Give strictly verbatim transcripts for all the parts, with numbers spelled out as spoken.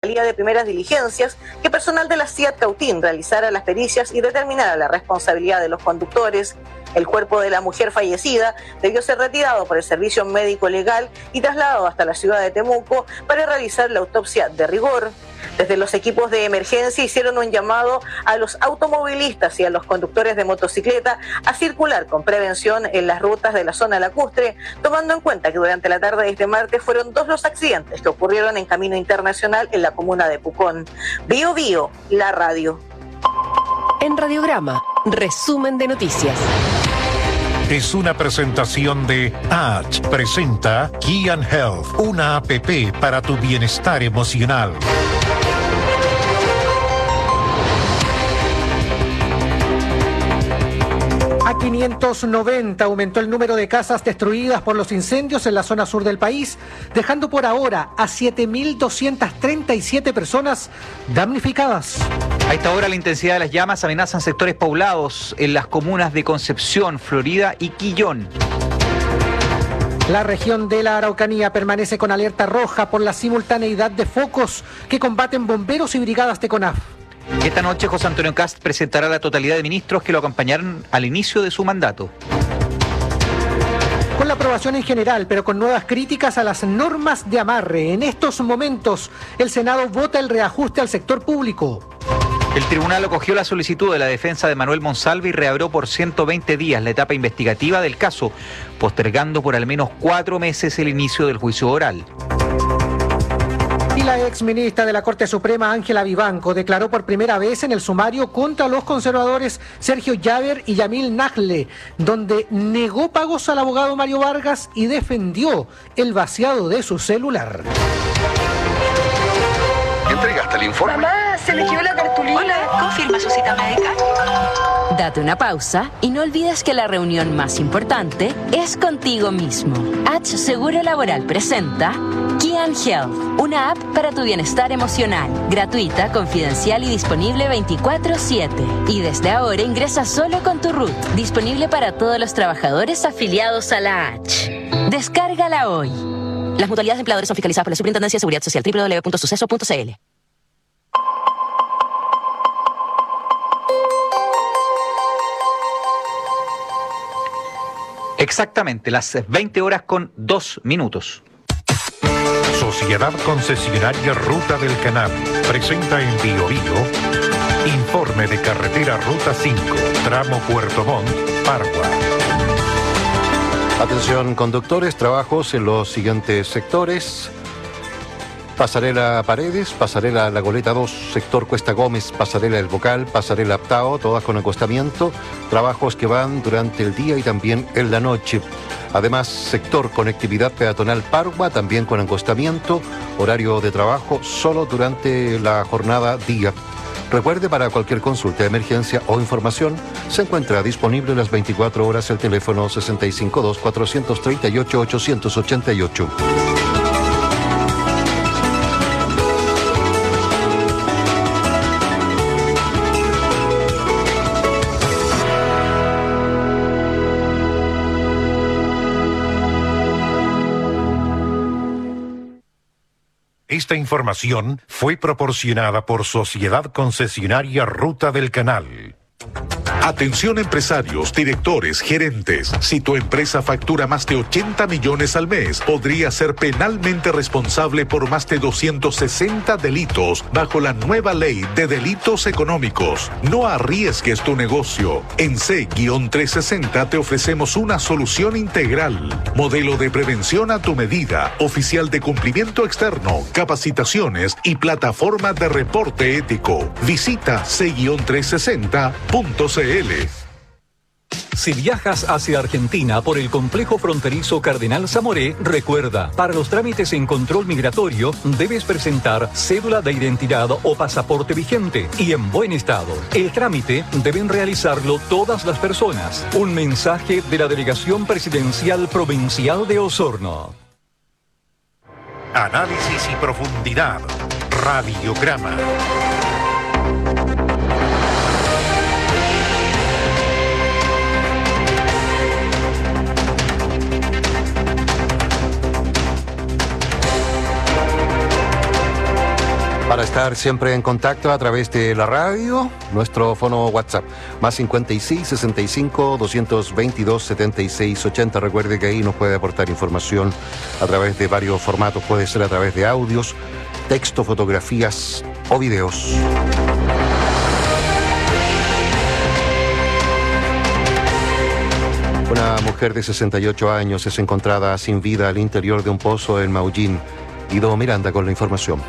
Fiscalía de Primeras Diligencias que personal de la CIAT Cautín realizara las pericias y determinara la responsabilidad de los conductores. El cuerpo de la mujer fallecida debió ser retirado por el servicio médico legal y trasladado hasta la ciudad de Temuco para realizar la autopsia de rigor. Desde los equipos de emergencia hicieron un llamado a los automovilistas y a los conductores de motocicleta a circular con prevención en las rutas de la zona lacustre, tomando en cuenta que durante la tarde de este martes fueron dos los accidentes que ocurrieron en camino internacional en la comuna de Pucón. Bio Bio, la radio. En Radiograma, resumen de noticias. Es una presentación de H. Presenta Key and Health, una app para tu bienestar emocional. A quinientos noventa aumentó el número de casas destruidas por los incendios en la zona sur del país, dejando por ahora a siete mil doscientas treinta y siete personas damnificadas. A esta hora la intensidad de las llamas amenazan sectores poblados en las comunas de Concepción, Florida y Quillón. La región de la Araucanía permanece con alerta roja por la simultaneidad de focos que combaten bomberos y brigadas de CONAF. Esta noche José Antonio Cast presentará la totalidad de ministros que lo acompañaron al inicio de su mandato. Con la aprobación en general, pero con nuevas críticas a las normas de amarre, en estos momentos el Senado vota el reajuste al sector público. El tribunal acogió la solicitud de la defensa de Manuel Monsalve y reabrió por ciento veinte días la etapa investigativa del caso, postergando por al menos cuatro meses el inicio del juicio oral. Y la exministra de la Corte Suprema, Ángela Vivanco, declaró por primera vez en el sumario contra los conservadores Sergio Llaver y Yamil Nagle, donde negó pagos al abogado Mario Vargas y defendió el vaciado de su celular. ¿Entregaste el informe? Mamá, se me quedó la cartulina. Hola, ¿confirma su cita médica? Date una pausa y no olvides que la reunión más importante es contigo mismo. H Seguro Laboral presenta Key and Health, una app para tu bienestar emocional, gratuita, confidencial y disponible veinticuatro siete. Y desde ahora ingresa solo con tu R U T, disponible para todos los trabajadores afiliados a la H. Descárgala hoy. Las mutualidades de empleadores son fiscalizadas por la Superintendencia de Seguridad Social, doble u doble u doble u punto suceso punto c l. Exactamente, las veinte horas con dos minutos. Sociedad Concesionaria Ruta del Canal presenta en Bio Bio informe de carretera Ruta cinco, tramo Puerto Montt, Pargua. Atención conductores, trabajos en los siguientes sectores: Pasarela Paredes, Pasarela La Goleta dos, sector Cuesta Gómez, Pasarela El Bocal, Pasarela Aptao, todas con acostamiento, trabajos que van durante el día y también en la noche. Además, sector Conectividad Peatonal Pargua, también con acostamiento, horario de trabajo solo durante la jornada día. Recuerde, para cualquier consulta de emergencia o información, se encuentra disponible las veinticuatro horas el teléfono sesenta y cinco dos, cuatrocientos treinta y ocho, ochocientos ochenta y ocho. Esta información fue proporcionada por Sociedad Concesionaria Ruta del Canal. Atención empresarios, directores, gerentes. Si tu empresa factura más de ochenta millones al mes, podría ser penalmente responsable por más de doscientos sesenta delitos bajo la nueva ley de delitos económicos. No arriesgues tu negocio. En C trescientos sesenta te ofrecemos una solución integral. Modelo de prevención a tu medida, oficial de cumplimiento externo, capacitaciones y plataforma de reporte ético. Visita C trescientos sesenta punto c l. Si viajas hacia Argentina por el complejo fronterizo Cardenal Zamoré, recuerda, para los trámites en control migratorio debes presentar cédula de identidad o pasaporte vigente y en buen estado. El trámite deben realizarlo todas las personas. Un mensaje de la Delegación Presidencial Provincial de Osorno. Análisis y profundidad. Radiograma. Para Para estar siempre en contacto a través de la radio, nuestro fono WhatsApp, más cincuenta y seis, sesenta y cinco, doscientos veintidós, setenta y seis, ochenta. Recuerde que ahí nos puede aportar información a través de varios formatos, puede ser a través de audios, texto, fotografías o videos. Una mujer de sesenta y ocho años es encontrada sin vida al interior de un pozo en Maullín. Guido Miranda con la información.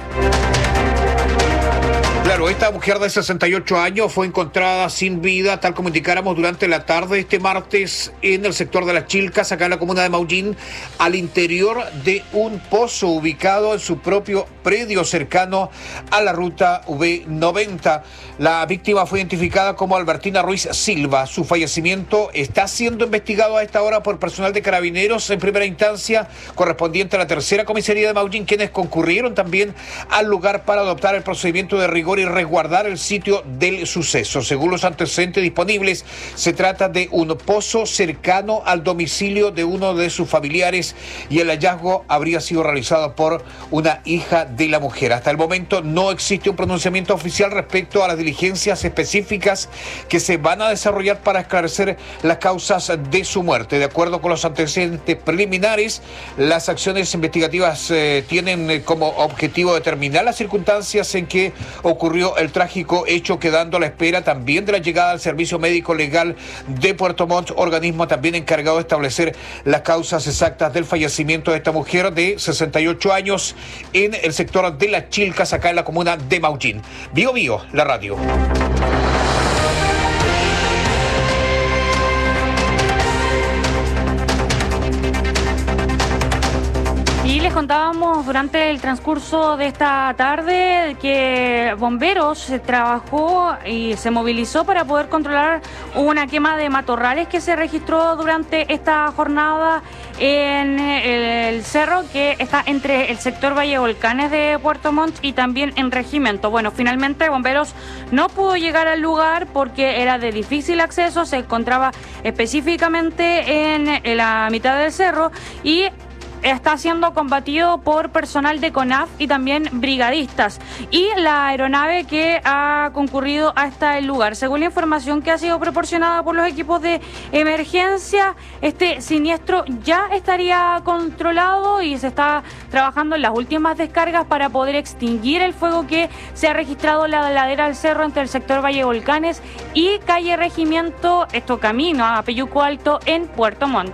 Claro, esta mujer de sesenta y ocho años fue encontrada sin vida, tal como indicáramos durante la tarde este martes en el sector de Las Chilcas, acá en la comuna de Maullín, al interior de un pozo ubicado en su propio predio cercano a la ruta V noventa. La víctima fue identificada como Albertina Ruiz Silva. Su fallecimiento está siendo investigado a esta hora por personal de Carabineros en primera instancia, correspondiente a la tercera comisaría de Maullín, quienes concurrieron también al lugar para adoptar el procedimiento de rigor y resguardar el sitio del suceso. Según los antecedentes disponibles, se trata de un pozo cercano al domicilio de uno de sus familiares y el hallazgo habría sido realizado por una hija de la mujer. Hasta el momento no existe un pronunciamiento oficial respecto a las diligencias específicas que se van a desarrollar para esclarecer las causas de su muerte. De acuerdo con los antecedentes preliminares, las acciones investigativas eh, tienen eh, como objetivo determinar las circunstancias en que ocurrió el trágico hecho, quedando a la espera también de la llegada al Servicio Médico Legal de Puerto Montt, organismo también encargado de establecer las causas exactas del fallecimiento de esta mujer de sesenta y ocho años en el sector de Las Chilcas, acá en la comuna de Maullín. Bio Bio, la radio. Y les contábamos durante el transcurso de esta tarde que Bomberos se trabajó y se movilizó para poder controlar una quema de matorrales que se registró durante esta jornada en el cerro que está entre el sector Valle Volcanes de Puerto Montt y también en Regimiento. Bueno, finalmente Bomberos no pudo llegar al lugar porque era de difícil acceso, se encontraba específicamente en la mitad del cerro y está siendo combatido por personal de CONAF y también brigadistas y la aeronave que ha concurrido hasta el lugar. Según la información que ha sido proporcionada por los equipos de emergencia, este siniestro ya estaría controlado y se está trabajando en las últimas descargas para poder extinguir el fuego que se ha registrado en la ladera del cerro entre el sector Valle Volcanes y calle Regimiento, esto camino a Peyuco Alto en Puerto Montt.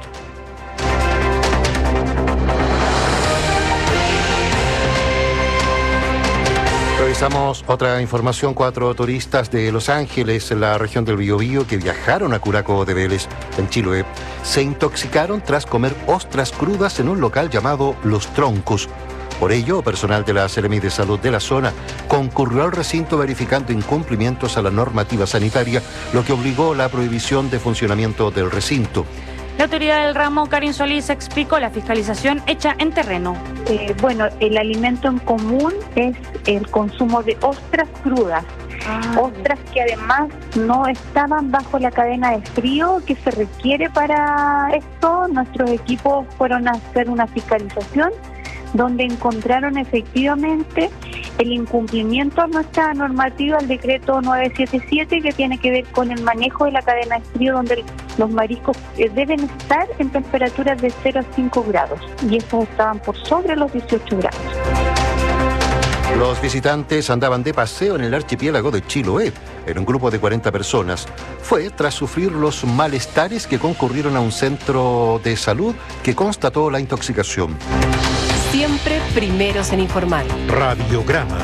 Revisamos otra información. Cuatro turistas de Los Ángeles, en la región del Biobío, que viajaron a Curaco de Vélez, en Chiloé, se intoxicaron tras comer ostras crudas en un local llamado Los Troncos. Por ello, personal de la Seremi de Salud de la zona concurrió al recinto verificando incumplimientos a la normativa sanitaria, lo que obligó la prohibición de funcionamiento del recinto. La autoridad del ramo, Karin Solís, explicó la fiscalización hecha en terreno. Eh, bueno, el alimento en común es el consumo de ostras crudas. Ah. Ostras que además no estaban bajo la cadena de frío que se requiere para esto. Nuestros equipos fueron a hacer una fiscalización donde encontraron efectivamente el incumplimiento a nuestra normativa, el decreto novecientos setenta y siete, que tiene que ver con el manejo de la cadena de frío, donde los mariscos deben estar en temperaturas de cero a cinco grados, y estos estaban por sobre los dieciocho grados. Los visitantes andaban de paseo en el archipiélago de Chiloé, en un grupo de cuarenta personas. Fue tras sufrir los malestares que concurrieron a un centro de salud que constató la intoxicación. Siempre primeros en informar. Radiograma.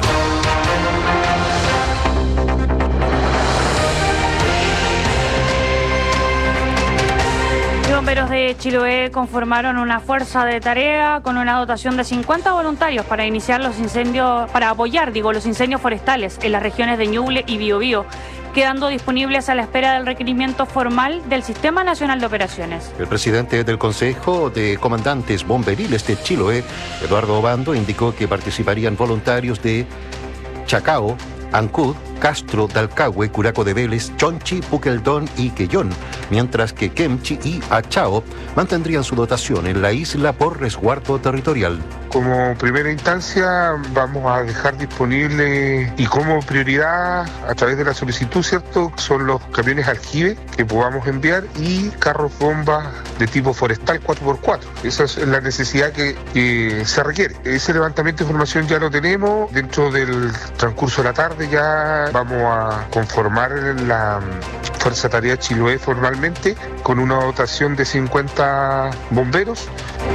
Bomberos de Chiloé conformaron una fuerza de tarea con una dotación de cincuenta voluntarios para iniciar los incendios, para apoyar, digo, los incendios forestales en las regiones de Ñuble y Biobío, quedando disponibles a la espera del requerimiento formal del Sistema Nacional de Operaciones. El presidente del Consejo de Comandantes Bomberiles de Chiloé, Eduardo Obando, indicó que participarían voluntarios de Chacao, Ancud, Castro, Dalcahue, Curaco de Vélez, Chonchi, Puqueldón y Quellón, mientras que Kemchi y Achao mantendrían su dotación en la isla por resguardo territorial. Como primera instancia vamos a dejar disponible y como prioridad a través de la solicitud, ¿cierto? Son los camiones aljibe que podamos enviar y carros bombas de tipo forestal cuatro por cuatro. Esa es la necesidad que, que se requiere. Ese levantamiento de información ya lo tenemos. Dentro del transcurso de la tarde ya vamos a conformar la Fuerza Tarea Chiloé formalmente con una dotación de cincuenta bomberos.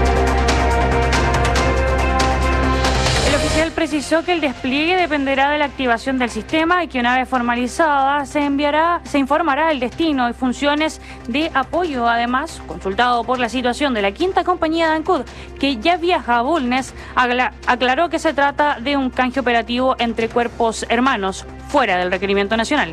El oficial precisó que el despliegue dependerá de la activación del sistema y que una vez formalizada se enviará, se informará el destino y funciones de apoyo. Además, consultado por la situación de la quinta compañía de ANCUD, que ya viaja a Bulnes, aclaró que se trata de un canje operativo entre cuerpos hermanos, fuera del requerimiento nacional.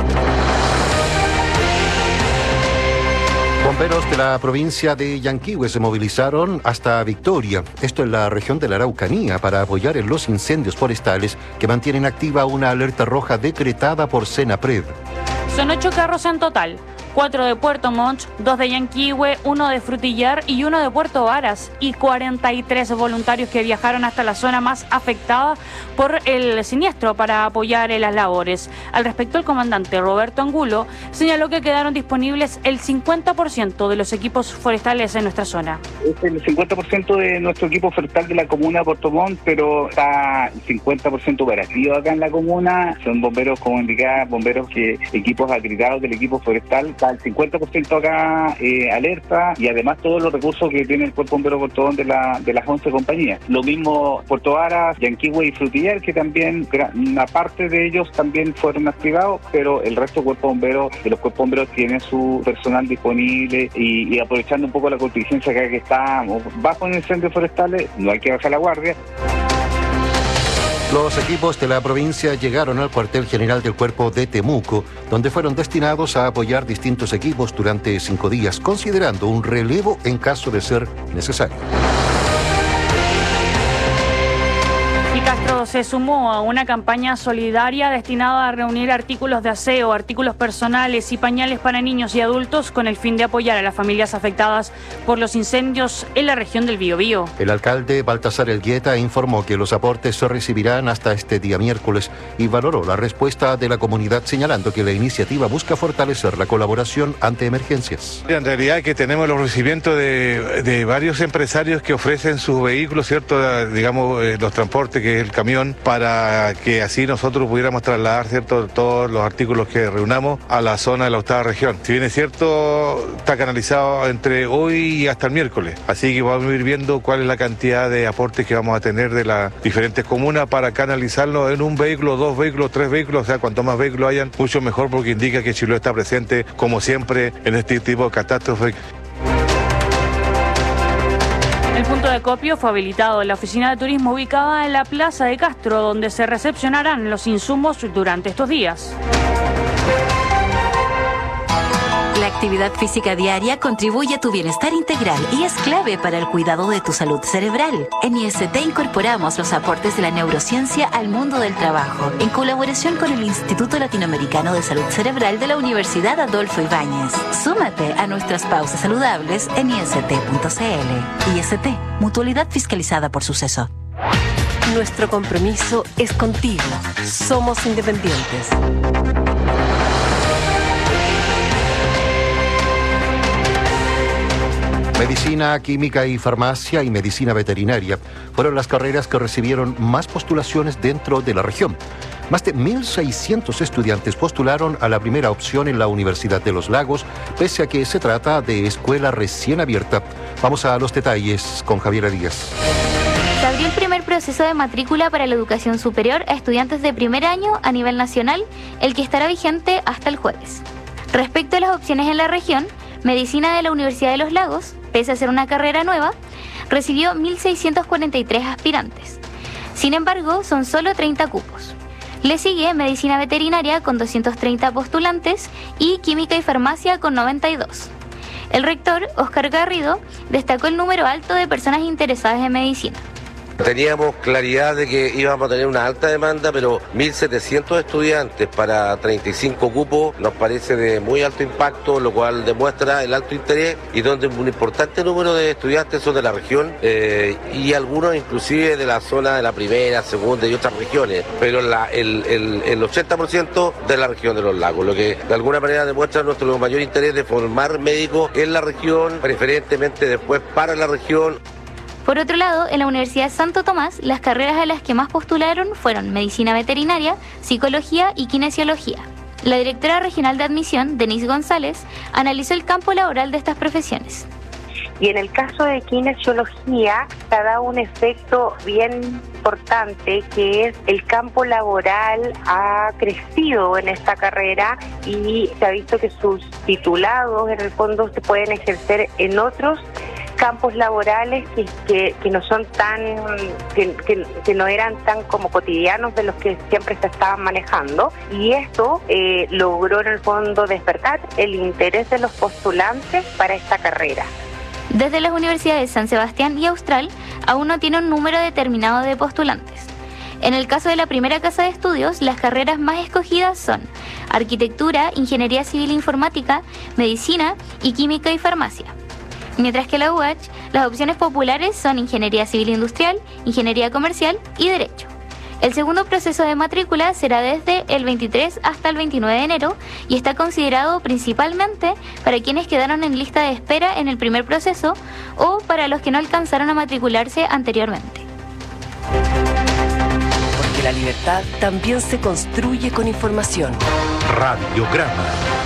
Bomberos de la provincia de Yanquihue se movilizaron hasta Victoria, esto en la región de la Araucanía, para apoyar en los incendios forestales que mantienen activa una alerta roja decretada por Senapred. Son ocho carros en total. Cuatro de Puerto Montt, dos de Yanquihue, uno de Frutillar y uno de Puerto Varas, y cuarenta y tres voluntarios que viajaron hasta la zona más afectada por el siniestro para apoyar en las labores. Al respecto, el comandante Roberto Angulo señaló que quedaron disponibles el cincuenta por ciento de los equipos forestales en nuestra zona. Es el cincuenta por ciento de nuestro equipo forestal de la comuna de Puerto Montt, pero está el cincuenta por ciento operativo acá en la comuna. Son bomberos, como indicaba, bomberos que equipos acreditados del equipo forestal. El cincuenta por ciento acá eh, alerta, y además todos los recursos que tiene el Cuerpo Bombero Puerto Montt de, la, de las once compañías. Lo mismo Puerto Varas, Yanquihue y Frutillar, que también una parte de ellos también fueron activados, pero el resto de Cuerpo Bombero, de los Cuerpos Bomberos tienen su personal disponible y, y aprovechando un poco la contingencia acá que está bajo en incendios forestales, no hay que bajar la guardia. Los equipos de la provincia llegaron al cuartel general del Cuerpo de Temuco, donde fueron destinados a apoyar distintos equipos durante cinco días, considerando un relevo en caso de ser necesario. Castro se sumó a una campaña solidaria destinada a reunir artículos de aseo, artículos personales y pañales para niños y adultos con el fin de apoyar a las familias afectadas por los incendios en la región del Biobío. El alcalde Baltasar Elgueta informó que los aportes se recibirán hasta este día miércoles y valoró la respuesta de la comunidad, señalando que la iniciativa busca fortalecer la colaboración ante emergencias. En realidad que tenemos los recibimientos de, de varios empresarios que ofrecen sus vehículos, ¿cierto? Digamos, eh, los transportes, que el camión, para que así nosotros pudiéramos trasladar, ¿cierto?, todos los artículos que reunamos a la zona de la octava región. Si bien es cierto, está canalizado entre hoy y hasta el miércoles, así que vamos a ir viendo cuál es la cantidad de aportes que vamos a tener de las diferentes comunas para canalizarlo en un vehículo, dos vehículos, tres vehículos, o sea, cuanto más vehículos hayan, mucho mejor, porque indica que Chiloé está presente, como siempre, en este tipo de catástrofes. El punto de acopio fue habilitado en la oficina de turismo ubicada en la Plaza de Castro, donde se recepcionarán los insumos durante estos días. La actividad física diaria contribuye a tu bienestar integral y es clave para el cuidado de tu salud cerebral. En I S T incorporamos los aportes de la neurociencia al mundo del trabajo, en colaboración con el Instituto Latinoamericano de Salud Cerebral de la Universidad Adolfo Ibáñez. Súmate a nuestras pausas saludables en I S T punto C L. I S T, mutualidad fiscalizada por Suceso. Nuestro compromiso es contigo. Somos independientes. Medicina, química y farmacia y medicina veterinaria fueron las carreras que recibieron más postulaciones dentro de la región. Más de mil seiscientos estudiantes postularon a la primera opción en la Universidad de los Lagos, pese a que se trata de escuela recién abierta. Vamos a los detalles con Javiera Díaz. Se abrió el primer proceso de matrícula para la educación superior a estudiantes de primer año a nivel nacional, el que estará vigente hasta el jueves. Respecto a las opciones en la región, Medicina de la Universidad de los Lagos, pese a ser una carrera nueva, recibió mil seiscientos cuarenta y tres aspirantes. Sin embargo, son solo treinta cupos. Le sigue Medicina Veterinaria con doscientos treinta postulantes y Química y Farmacia con noventa y dos. El rector, Óscar Garrido, destacó el número alto de personas interesadas en medicina. Teníamos claridad de que íbamos a tener una alta demanda, pero mil setecientos estudiantes para treinta y cinco cupos nos parece de muy alto impacto, lo cual demuestra el alto interés y donde un importante número de estudiantes son de la región eh, y algunos inclusive de la zona de la primera, segunda y otras regiones, pero la, el, el, el ochenta por ciento de la región de los lagos, lo que de alguna manera demuestra nuestro mayor interés de formar médicos en la región, preferentemente después para la región. Por otro lado, en la Universidad Santo Tomás, las carreras a las que más postularon fueron Medicina Veterinaria, Psicología y Kinesiología. La directora regional de admisión, Denise González, analizó el campo laboral de estas profesiones. Y en el caso de kinesiología se ha dado un efecto bien importante, que es el campo laboral ha crecido en esta carrera y se ha visto que sus titulados en el fondo se pueden ejercer en otros campos laborales que, que, que no son tan, que, que, que no eran tan como cotidianos de los que siempre se estaban manejando, y esto eh, logró en el fondo despertar el interés de los postulantes para esta carrera. Desde las universidades San Sebastián y Austral aún no tiene un número determinado de postulantes. En el caso de la primera casa de estudios, las carreras más escogidas son Arquitectura, Ingeniería Civil e Informática, Medicina y Química y Farmacia. Mientras que la U H, las opciones populares son Ingeniería Civil Industrial, Ingeniería Comercial y Derecho. El segundo proceso de matrícula será desde el veintitrés hasta el veintinueve de enero y está considerado principalmente para quienes quedaron en lista de espera en el primer proceso o para los que no alcanzaron a matricularse anteriormente. Porque la libertad también se construye con información. Radiograma.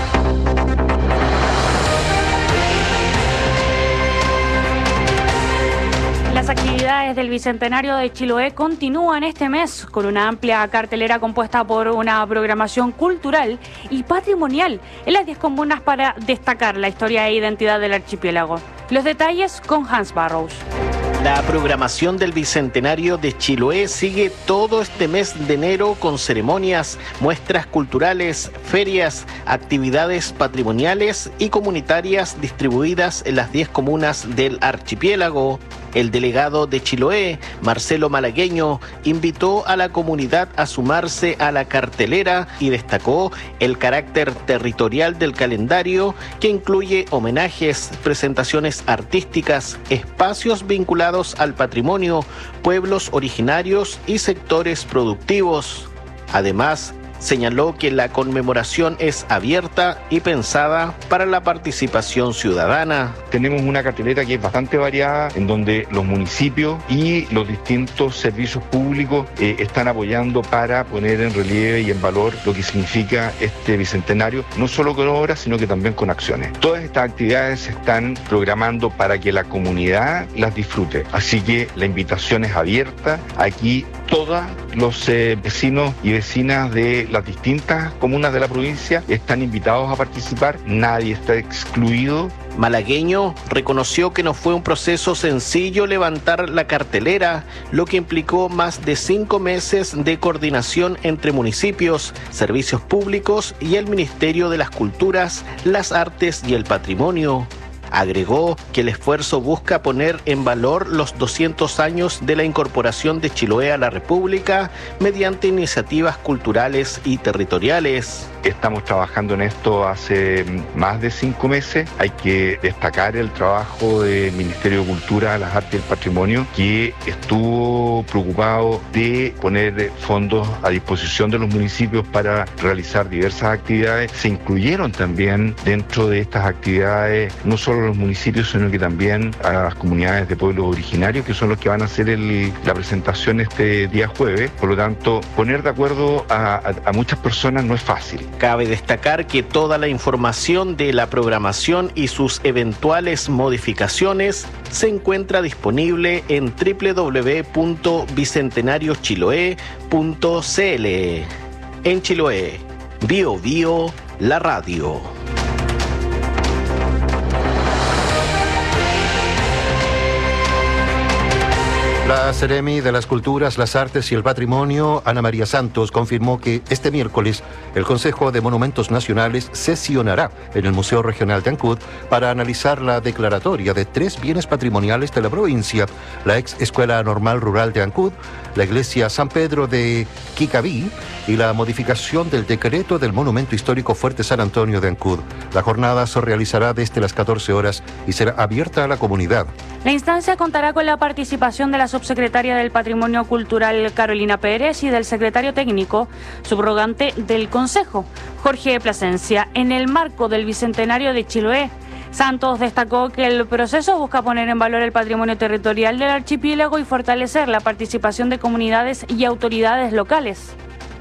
Las actividades del Bicentenario de Chiloé continúan este mes con una amplia cartelera compuesta por una programación cultural y patrimonial en las diez comunas para destacar la historia e identidad del archipiélago. Los detalles con Hans Barrows. La programación del Bicentenario de Chiloé sigue todo este mes de enero con ceremonias, muestras culturales, ferias, actividades patrimoniales y comunitarias distribuidas en las diez comunas del archipiélago. El delegado de Chiloé, Marcelo Malagueño, invitó a la comunidad a sumarse a la cartelera y destacó el carácter territorial del calendario, que incluye homenajes, presentaciones artísticas, espacios vinculados al patrimonio, pueblos originarios y sectores productivos. Además, señaló que la conmemoración es abierta y pensada para la participación ciudadana. Tenemos una cartelera que es bastante variada, en donde los municipios y los distintos servicios públicos eh, están apoyando para poner en relieve y en valor lo que significa este bicentenario, no solo con obras, sino que también con acciones. Todas estas actividades se están programando para que la comunidad las disfrute, así que la invitación es abierta. Aquí todos los eh, vecinos y vecinas de las distintas comunas de la provincia están invitados a participar, nadie está excluido. Malagueño reconoció que no fue un proceso sencillo levantar la cartelera, lo que implicó más de cinco meses de coordinación entre municipios, servicios públicos y el Ministerio de las Culturas, las Artes y el Patrimonio. Agregó que el esfuerzo busca poner en valor los doscientos años de la incorporación de Chiloé a la República mediante iniciativas culturales y territoriales. Estamos trabajando en esto hace más de cinco meses. Hay que destacar el trabajo del Ministerio de Cultura, las Artes y el Patrimonio, que estuvo preocupado de poner fondos a disposición de los municipios para realizar diversas actividades. Se incluyeron también dentro de estas actividades no solo los municipios, sino que también a las comunidades de pueblos originarios, que son los que van a hacer el, la presentación este día jueves. Por lo tanto, poner de acuerdo a, a, a muchas personas no es fácil. Cabe destacar que toda la información de la programación y sus eventuales modificaciones se encuentra disponible en doble u doble u doble u punto bicentenario chiloé punto c l. En Chiloé, Bio Bio, la radio. La Seremi de las Culturas, las Artes y el Patrimonio, Ana María Santos, confirmó que este miércoles el Consejo de Monumentos Nacionales sesionará en el Museo Regional de Ancud para analizar la declaratoria de tres bienes patrimoniales de la provincia: la ex Escuela Normal Rural de Ancud, la Iglesia San Pedro de Quicaví y la modificación del decreto del Monumento Histórico Fuerte San Antonio de Ancud. La jornada se realizará desde las catorce horas y será abierta a la comunidad. La instancia contará con la participación de la subsecretaria del Patrimonio Cultural Carolina Pérez y del secretario técnico subrogante del Consejo, Jorge Plasencia, en el marco del Bicentenario de Chiloé. Santos destacó que el proceso busca poner en valor el patrimonio territorial del archipiélago y fortalecer la participación de comunidades y autoridades locales.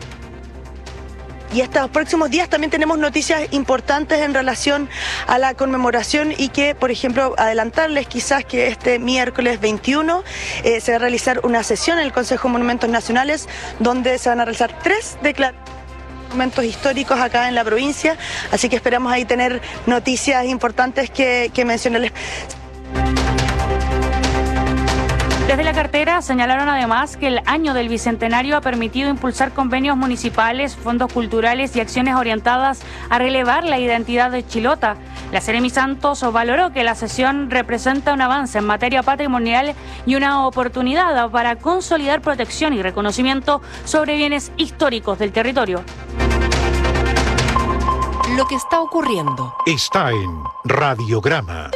Y estos próximos días también tenemos noticias importantes en relación a la conmemoración y que, por ejemplo, adelantarles quizás que este miércoles veintiuno eh, se va a realizar una sesión en el Consejo de Monumentos Nacionales donde se van a realizar tres declaraciones de monumentos históricos acá en la provincia, así que esperamos ahí tener noticias importantes que, que mencionarles. Desde la cartera señalaron además que el año del Bicentenario ha permitido impulsar convenios municipales, fondos culturales y acciones orientadas a relevar la identidad de Chilota. La Seremi Santos valoró que la sesión representa un avance en materia patrimonial y una oportunidad para consolidar protección y reconocimiento sobre bienes históricos del territorio. Lo que está ocurriendo está en Radiograma.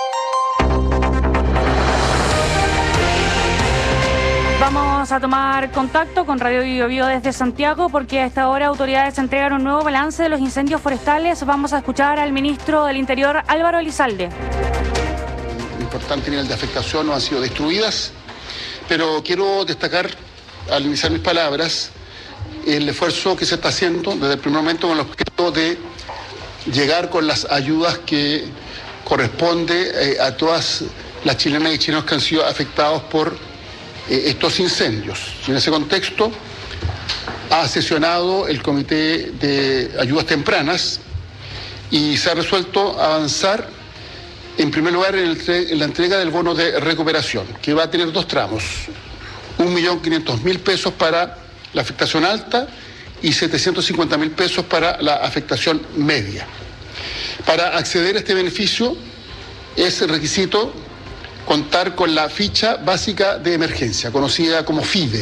Vamos a tomar contacto con Radio Bio Bio desde Santiago porque a esta hora autoridades entregan un nuevo balance de los incendios forestales. Vamos a escuchar al ministro del Interior, Álvaro Elizalde. Un importante nivel de afectación no han sido destruidas, pero quiero destacar, al iniciar mis palabras, el esfuerzo que se está haciendo desde el primer momento con el objeto de llegar con las ayudas que corresponde eh, a todas las chilenas y chilenos que han sido afectados por estos incendios. En ese contexto ha sesionado el Comité de Ayudas Tempranas y se ha resuelto avanzar en primer lugar en, el, en la entrega del bono de recuperación, que va a tener dos tramos: un millón quinientos mil pesos para la afectación alta y setecientos cincuenta mil pesos para la afectación media. Para acceder a este beneficio es requisito contar con la ficha básica de emergencia, conocida como FIDE,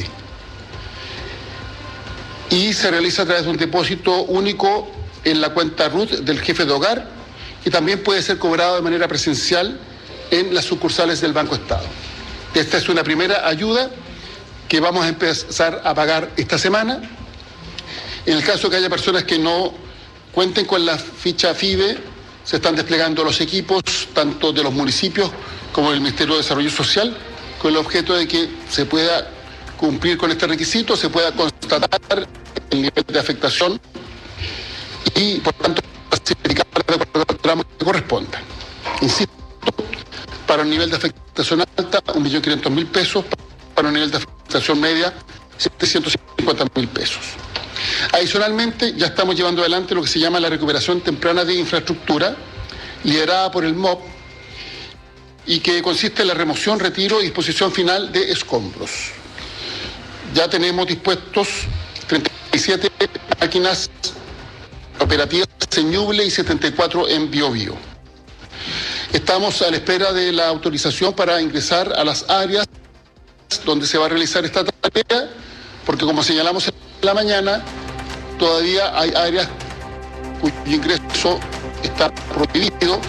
y se realiza a través de un depósito único en la cuenta R U T del jefe de hogar y también puede ser cobrado de manera presencial en las sucursales del Banco Estado. Esta es una primera ayuda que vamos a empezar a pagar esta semana. En el caso que haya personas que no cuenten con la ficha FIDE, se están desplegando los equipos tanto de los municipios como del Ministerio de Desarrollo Social, con el objeto de que se pueda cumplir con este requisito, se pueda constatar el nivel de afectación y, por tanto, clasificar de acuerdo al tramo que corresponda. Insisto, para un nivel de afectación alta, un millón quinientos mil pesos; para un nivel de afectación media, setecientos cincuenta mil pesos. Adicionalmente, ya estamos llevando adelante lo que se llama la recuperación temprana de infraestructura, liderada por el M O P, y que consiste en la remoción, retiro y disposición final de escombros. Ya tenemos dispuestos treinta y siete máquinas operativas en Ñuble y setenta y cuatro en Bio Bio. Estamos a la espera de la autorización para ingresar a las áreas donde se va a realizar esta tarea, porque como señalamos en la mañana, todavía hay áreas cuyo ingreso está prohibido.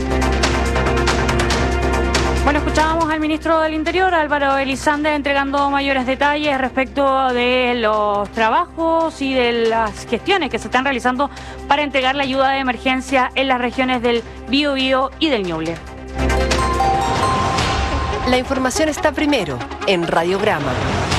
Bueno, escuchábamos al ministro del Interior, Álvaro Elizalde, entregando mayores detalles respecto de los trabajos y de las gestiones que se están realizando para entregar la ayuda de emergencia en las regiones del Biobío y del Ñuble. La información está primero en Radiograma.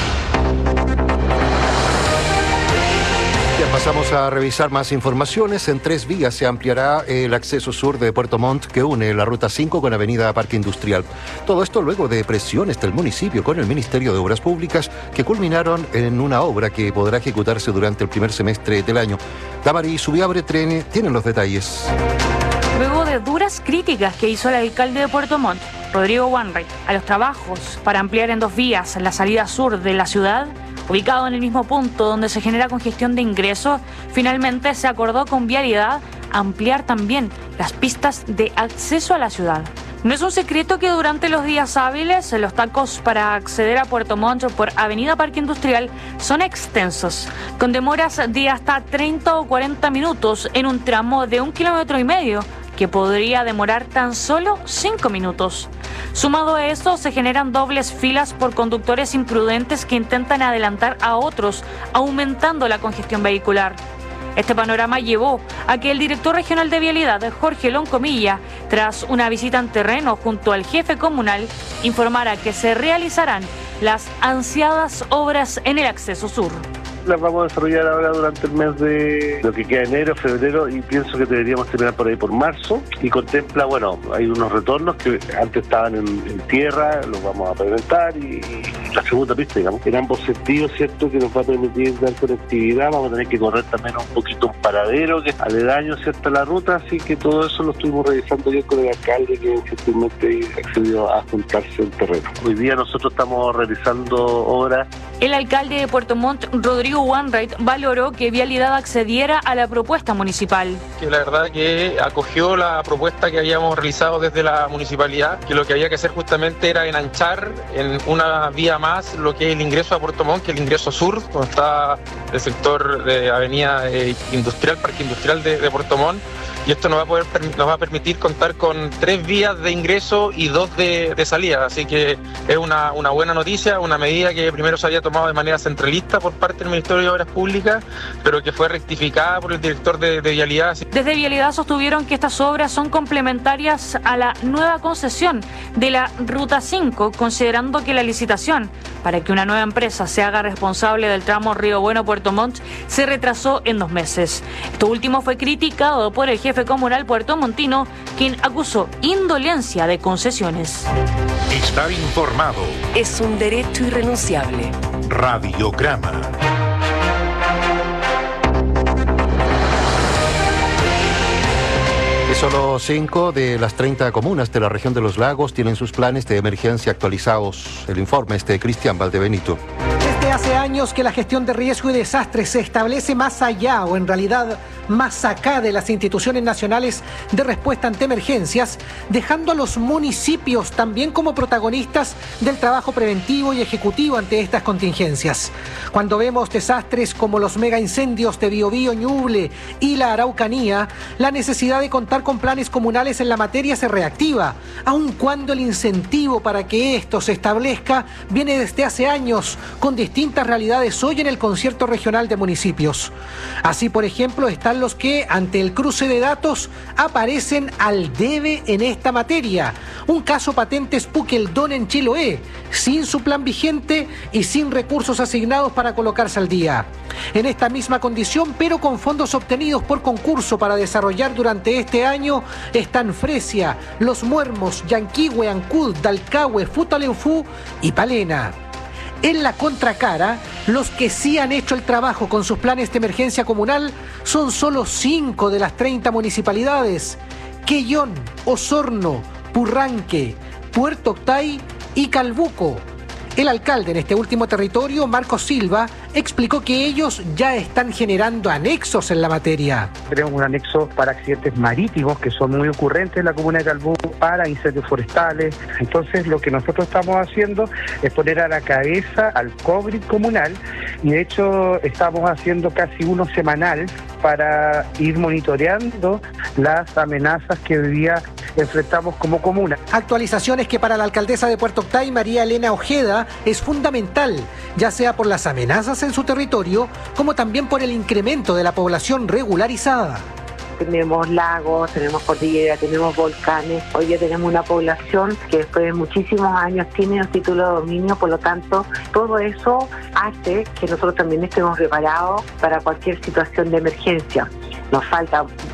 Ya pasamos a revisar más informaciones. En tres vías se ampliará el acceso sur de Puerto Montt que une la Ruta cinco con Avenida Parque Industrial. Todo esto luego de presiones del municipio con el Ministerio de Obras Públicas que culminaron en una obra que podrá ejecutarse durante el primer semestre del año. Damaris Subiabre tienen los detalles. Luego de duras críticas que hizo el alcalde de Puerto Montt, Rodrigo Wainwright, a los trabajos para ampliar en dos vías la salida sur de la ciudad, ubicado en el mismo punto donde se genera congestión de ingreso, finalmente se acordó con Vialidad ampliar también las pistas de acceso a la ciudad. No es un secreto que durante los días hábiles los tacos para acceder a Puerto Montt por Avenida Parque Industrial son extensos, con demoras de hasta treinta o cuarenta minutos en un tramo de un kilómetro y medio, que podría demorar tan solo cinco minutos. Sumado a esto, se generan dobles filas por conductores imprudentes que intentan adelantar a otros, aumentando la congestión vehicular. Este panorama llevó a que el director regional de Vialidad, Jorge Loncomilla, tras una visita en terreno junto al jefe comunal, informara que se realizarán las ansiadas obras en el acceso sur. Las vamos a desarrollar ahora durante el mes de lo que queda enero, febrero, y pienso que deberíamos terminar por ahí por marzo, y contempla, bueno, hay unos retornos que antes estaban en, en tierra, los vamos a pavimentar, y, y la segunda pista, digamos, en ambos sentidos, ¿cierto?, que nos va a permitir dar conectividad. Vamos a tener que correr también un poquito un paradero que es aledaño, ¿cierto?, a la ruta, así que todo eso lo estuvimos revisando yo con el alcalde, que gentilmente accedió a juntarse en terreno. Hoy día nosotros estamos realizando obras. El alcalde de Puerto Montt, Rodrigo Wainwright, valoró que Vialidad accediera a la propuesta municipal. Que la verdad que acogió la propuesta que habíamos realizado desde la municipalidad, que lo que había que hacer justamente era enanchar en una vía más lo que es el ingreso a Puerto Montt, que es el ingreso sur, donde está el sector de Avenida Industrial, Parque Industrial de, de Puerto Montt. Y esto nos va a poder nos va a permitir contar con tres vías de ingreso y dos de, de salida, así que es una, una buena noticia, una medida que primero se había tomado de manera centralista por parte del Ministerio de Obras Públicas, pero que fue rectificada por el director de, de Vialidad. Desde Vialidad sostuvieron que estas obras son complementarias a la nueva concesión de la Ruta cinco, considerando que la licitación para que una nueva empresa se haga responsable del tramo Río Bueno-Puerto Montt se retrasó en dos meses. Esto último fue criticado por el jefe comunal puertomontino, quien acusó indolencia de concesiones. Estar informado es un derecho irrenunciable. Radiograma. Y solo cinco de las treinta comunas de la región de los lagos tienen sus planes de emergencia actualizados. El informe es de Cristian Valdebenito. Desde hace años que la gestión de riesgo y desastres se establece más allá, o en realidad más acá, de las instituciones nacionales de respuesta ante emergencias, dejando a los municipios también como protagonistas del trabajo preventivo y ejecutivo ante estas contingencias. Cuando vemos desastres como los mega incendios de Biobío, Ñuble y la Araucanía, la necesidad de contar con planes comunales en la materia se reactiva, aun cuando el incentivo para que esto se establezca viene desde hace años, con distintas realidades hoy en el concierto regional de municipios. Así, por ejemplo, están los que, ante el cruce de datos, aparecen al debe en esta materia. Un caso patente es Puqueldón en Chiloé, sin su plan vigente y sin recursos asignados para colocarse al día. En esta misma condición, pero con fondos obtenidos por concurso para desarrollar durante este año, están Fresia, Los Muermos, Yanquihue, Ancud, Dalcahue, Futaleufú y Palena. En la contracara, los que sí han hecho el trabajo con sus planes de emergencia comunal son solo cinco de las treinta municipalidades: Quellón, Osorno, Purranque, Puerto Octay y Calbuco. El alcalde en este último territorio, Marcos Silva, explicó que ellos ya están generando anexos en la materia. Tenemos un anexo para accidentes marítimos que son muy ocurrentes en la comuna de Calbuco, para incendios forestales. Entonces, lo que nosotros estamos haciendo es poner a la cabeza al COGRI comunal, y de hecho estamos haciendo casi uno semanal para ir monitoreando las amenazas que hoy día enfrentamos como comuna. Actualizaciones que para la alcaldesa de Puerto Octay, María Elena Ojeda, es fundamental, ya sea por las amenazas en su territorio, como también por el incremento de la población regularizada. Tenemos lagos, tenemos cordillera, tenemos volcanes. Hoy ya tenemos una población que después de muchísimos años tiene un título de dominio, por lo tanto, todo eso hace que nosotros también estemos preparados para cualquier situación de emergencia. Nos falta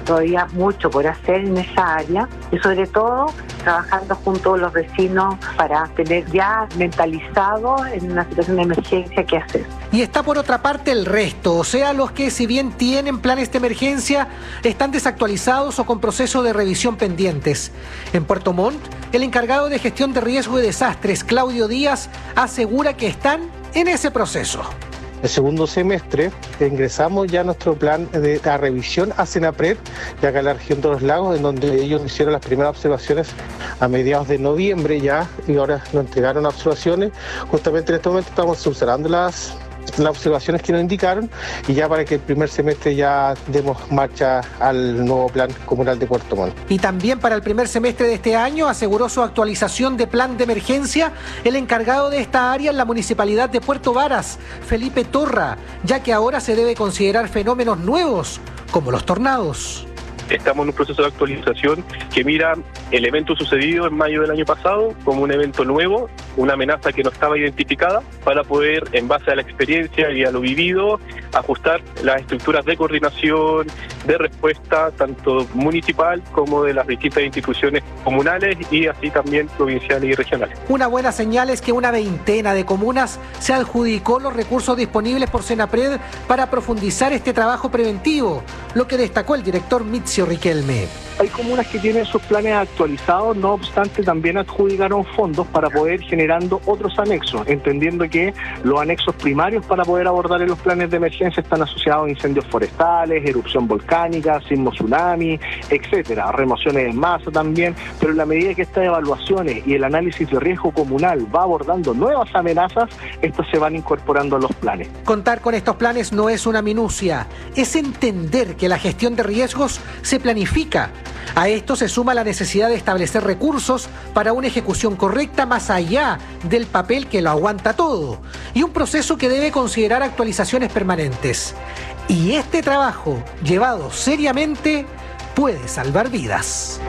todavía mucho por hacer en esa área y sobre todo trabajando junto a los vecinos para tener ya mentalizado en una situación de emergencia qué hacer. Y está por otra parte el resto, o sea, los que si bien tienen planes de emergencia, están desactualizados o con proceso de revisión pendientes. En Puerto Montt, el encargado de gestión de riesgo y desastres, Claudio Díaz, asegura que están en ese proceso. El segundo semestre ingresamos ya nuestro plan de la revisión a Senapred, ya que en la región de los lagos, en donde ellos hicieron las primeras observaciones a mediados de noviembre ya, y ahora nos entregaron observaciones. Justamente en este momento estamos subsanando las las observaciones que nos indicaron y ya para que el primer semestre ya demos marcha al nuevo plan comunal de Puerto Montt. Y también para el primer semestre de este año aseguró su actualización de plan de emergencia el encargado de esta área en la municipalidad de Puerto Varas, Felipe Torra, ya que ahora se debe considerar fenómenos nuevos como los tornados. Estamos en un proceso de actualización que mira el evento sucedido en mayo del año pasado como un evento nuevo, una amenaza que no estaba identificada, para poder, en base a la experiencia y a lo vivido, ajustar las estructuras de coordinación, de respuesta, tanto municipal como de las distintas instituciones comunales y así también provinciales y regionales. Una buena señal es que una veintena de comunas se adjudicó los recursos disponibles por Senapred para profundizar este trabajo preventivo, lo que destacó el director Mitzio Riquelme. Hay comunas que tienen sus planes actualizados, no obstante también adjudicaron fondos para poder generando otros anexos, entendiendo que los anexos primarios para poder abordar en los planes de emergencia están asociados a incendios forestales, erupción volcánica, sismo tsunami, etcétera, remociones en masa también, pero en la medida que estas evaluaciones y el análisis de riesgo comunal va abordando nuevas amenazas, estas se van incorporando a los planes. Contar con estos planes no es una minucia, es entender que la gestión de riesgos se planifica. A esto se suma la necesidad de establecer recursos para una ejecución correcta más allá del papel que lo aguanta todo y un proceso que debe considerar actualizaciones permanentes. Y este trabajo, llevado seriamente, puede salvar vidas.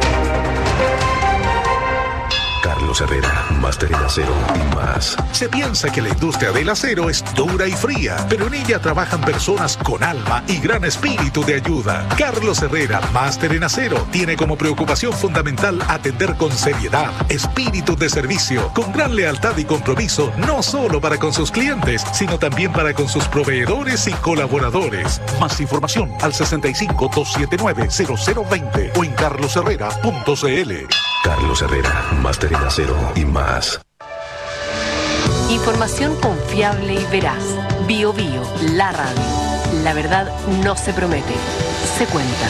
Carlos Herrera, Máster en Acero y más. Se piensa que la industria del acero es dura y fría, pero en ella trabajan personas con alma y gran espíritu de ayuda. Carlos Herrera, Máster en Acero, tiene como preocupación fundamental atender con seriedad, espíritu de servicio, con gran lealtad y compromiso, no solo para con sus clientes, sino también para con sus proveedores y colaboradores. Más información al sesenta y cinco, doscientos setenta y nueve, cero cero veinte o en carlos herrera punto c l. Carlos Herrera, Máster en Acero y más. Información confiable y veraz. Bio Bio, la radio. La verdad no se promete, se cuenta.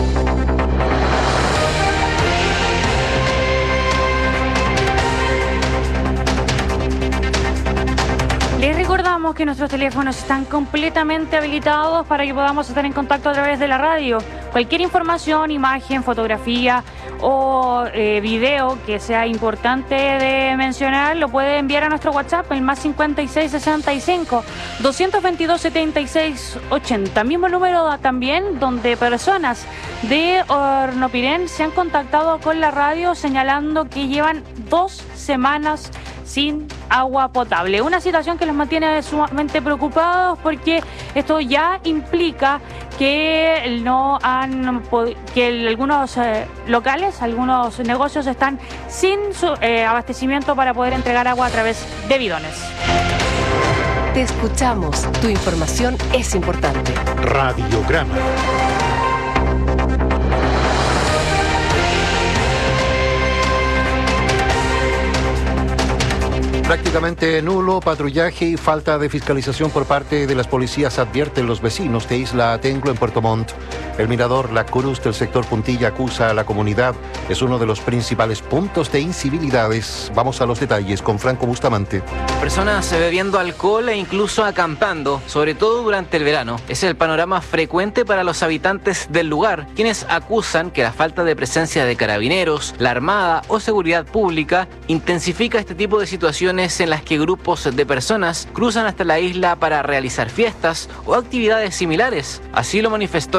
Les recordamos que nuestros teléfonos están completamente habilitados para que podamos estar en contacto a través de la radio. Cualquier información, imagen, fotografía o eh, video que sea importante de mencionar lo puede enviar a nuestro WhatsApp, el más cincuenta y seis sesenta y cinco, doscientos veintidós, setenta y seis ochenta. Mismo número también donde personas de Hornopirén se han contactado con la radio señalando que llevan dos semanas sin agua potable. Una situación que los mantiene sumamente preocupados porque esto ya implica que no han que algunos eh, locales, algunos negocios están sin su eh, abastecimiento para poder entregar agua a través de bidones. Te escuchamos. Tu información es importante. Radiograma. Prácticamente nulo patrullaje y falta de fiscalización por parte de las policías, advierten los vecinos de Isla Atenglo en Puerto Montt. El mirador La Cruz del sector Puntilla acusa a la comunidad. Es uno de los principales puntos de incivilidades. Vamos a los detalles con Franco Bustamante. Personas bebiendo alcohol e incluso acampando, sobre todo durante el verano. Es el panorama frecuente para los habitantes del lugar, quienes acusan que la falta de presencia de carabineros, la Armada o seguridad pública intensifica este tipo de situaciones en las que grupos de personas cruzan hasta la isla para realizar fiestas o actividades similares. Así lo manifestó el vecino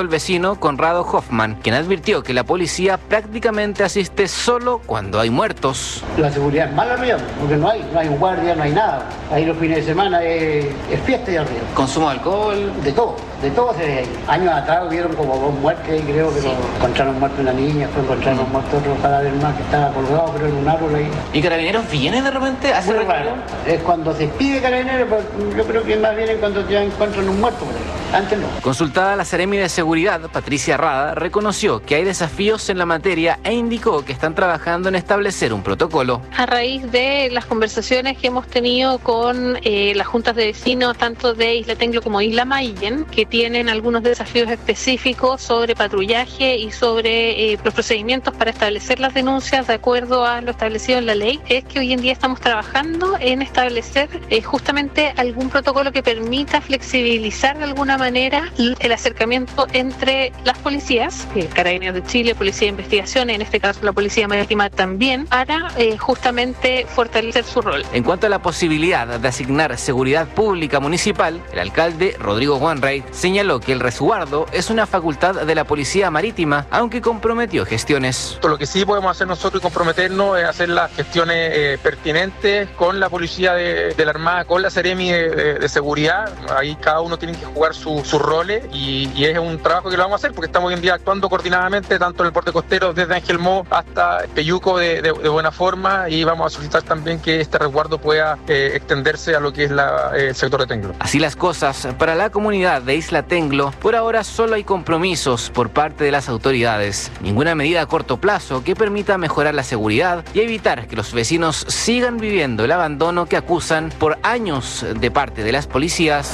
chileno Conrado Hoffman, quien advirtió que la policía prácticamente asiste solo cuando hay muertos. La seguridad es mala arriba, porque no hay, no hay un guardia, no hay nada. Ahí los fines de semana es, es fiesta y arriba. ¿Consumo de alcohol? De todo, de todo se ve ahí. Años atrás hubieron como dos muertes, creo que sí. Encontraron muerto una niña, después encontraron mm. muerto otro cadáver más que estaba colgado, pero en un árbol ahí. ¿Y Carabineros viene de repente a hacer bueno, es cuando se pide Carabineros, pero yo creo que más bien cuando ya encuentran un muerto por ahí. Antes no. Consultada la Seremi de Seguridad, Patricia Rada, reconoció que hay desafíos en la materia e indicó que están trabajando en establecer un protocolo. A raíz de las conversaciones que hemos tenido con eh, las juntas de vecinos, tanto de Isla Tenglo como Isla Mayen, que tienen algunos desafíos específicos sobre patrullaje y sobre eh, los procedimientos para establecer las denuncias de acuerdo a lo establecido en la ley, es que hoy en día estamos trabajando en establecer eh, justamente algún protocolo que permita flexibilizar de alguna manera el acercamiento entre las policías, eh, Carabineros de Chile, Policía de Investigación, en este caso la Policía Marítima también, para eh, justamente fortalecer su rol. En cuanto a la posibilidad de asignar seguridad pública municipal, el alcalde Rodrigo Wanreich señaló que el resguardo es una facultad de la Policía Marítima, aunque comprometió gestiones. Lo que sí podemos hacer nosotros y comprometernos es hacer las gestiones eh, pertinentes con la Policía de, de la Armada, con la Seremi de, de, de Seguridad. Ahí cada uno tiene que jugar su Sus su roles y, y es un trabajo que lo vamos a hacer porque estamos hoy en día actuando coordinadamente tanto en el puerto costero desde Ángel Mo hasta Peyuco de, de, de buena forma, y vamos a solicitar también que este resguardo pueda eh, extenderse a lo que es la, eh, el sector de Tenglo. Así las cosas, para la comunidad de Isla Tenglo, por ahora solo hay compromisos por parte de las autoridades, ninguna medida a corto plazo que permita mejorar la seguridad y evitar que los vecinos sigan viviendo el abandono que acusan por años de parte de las policías.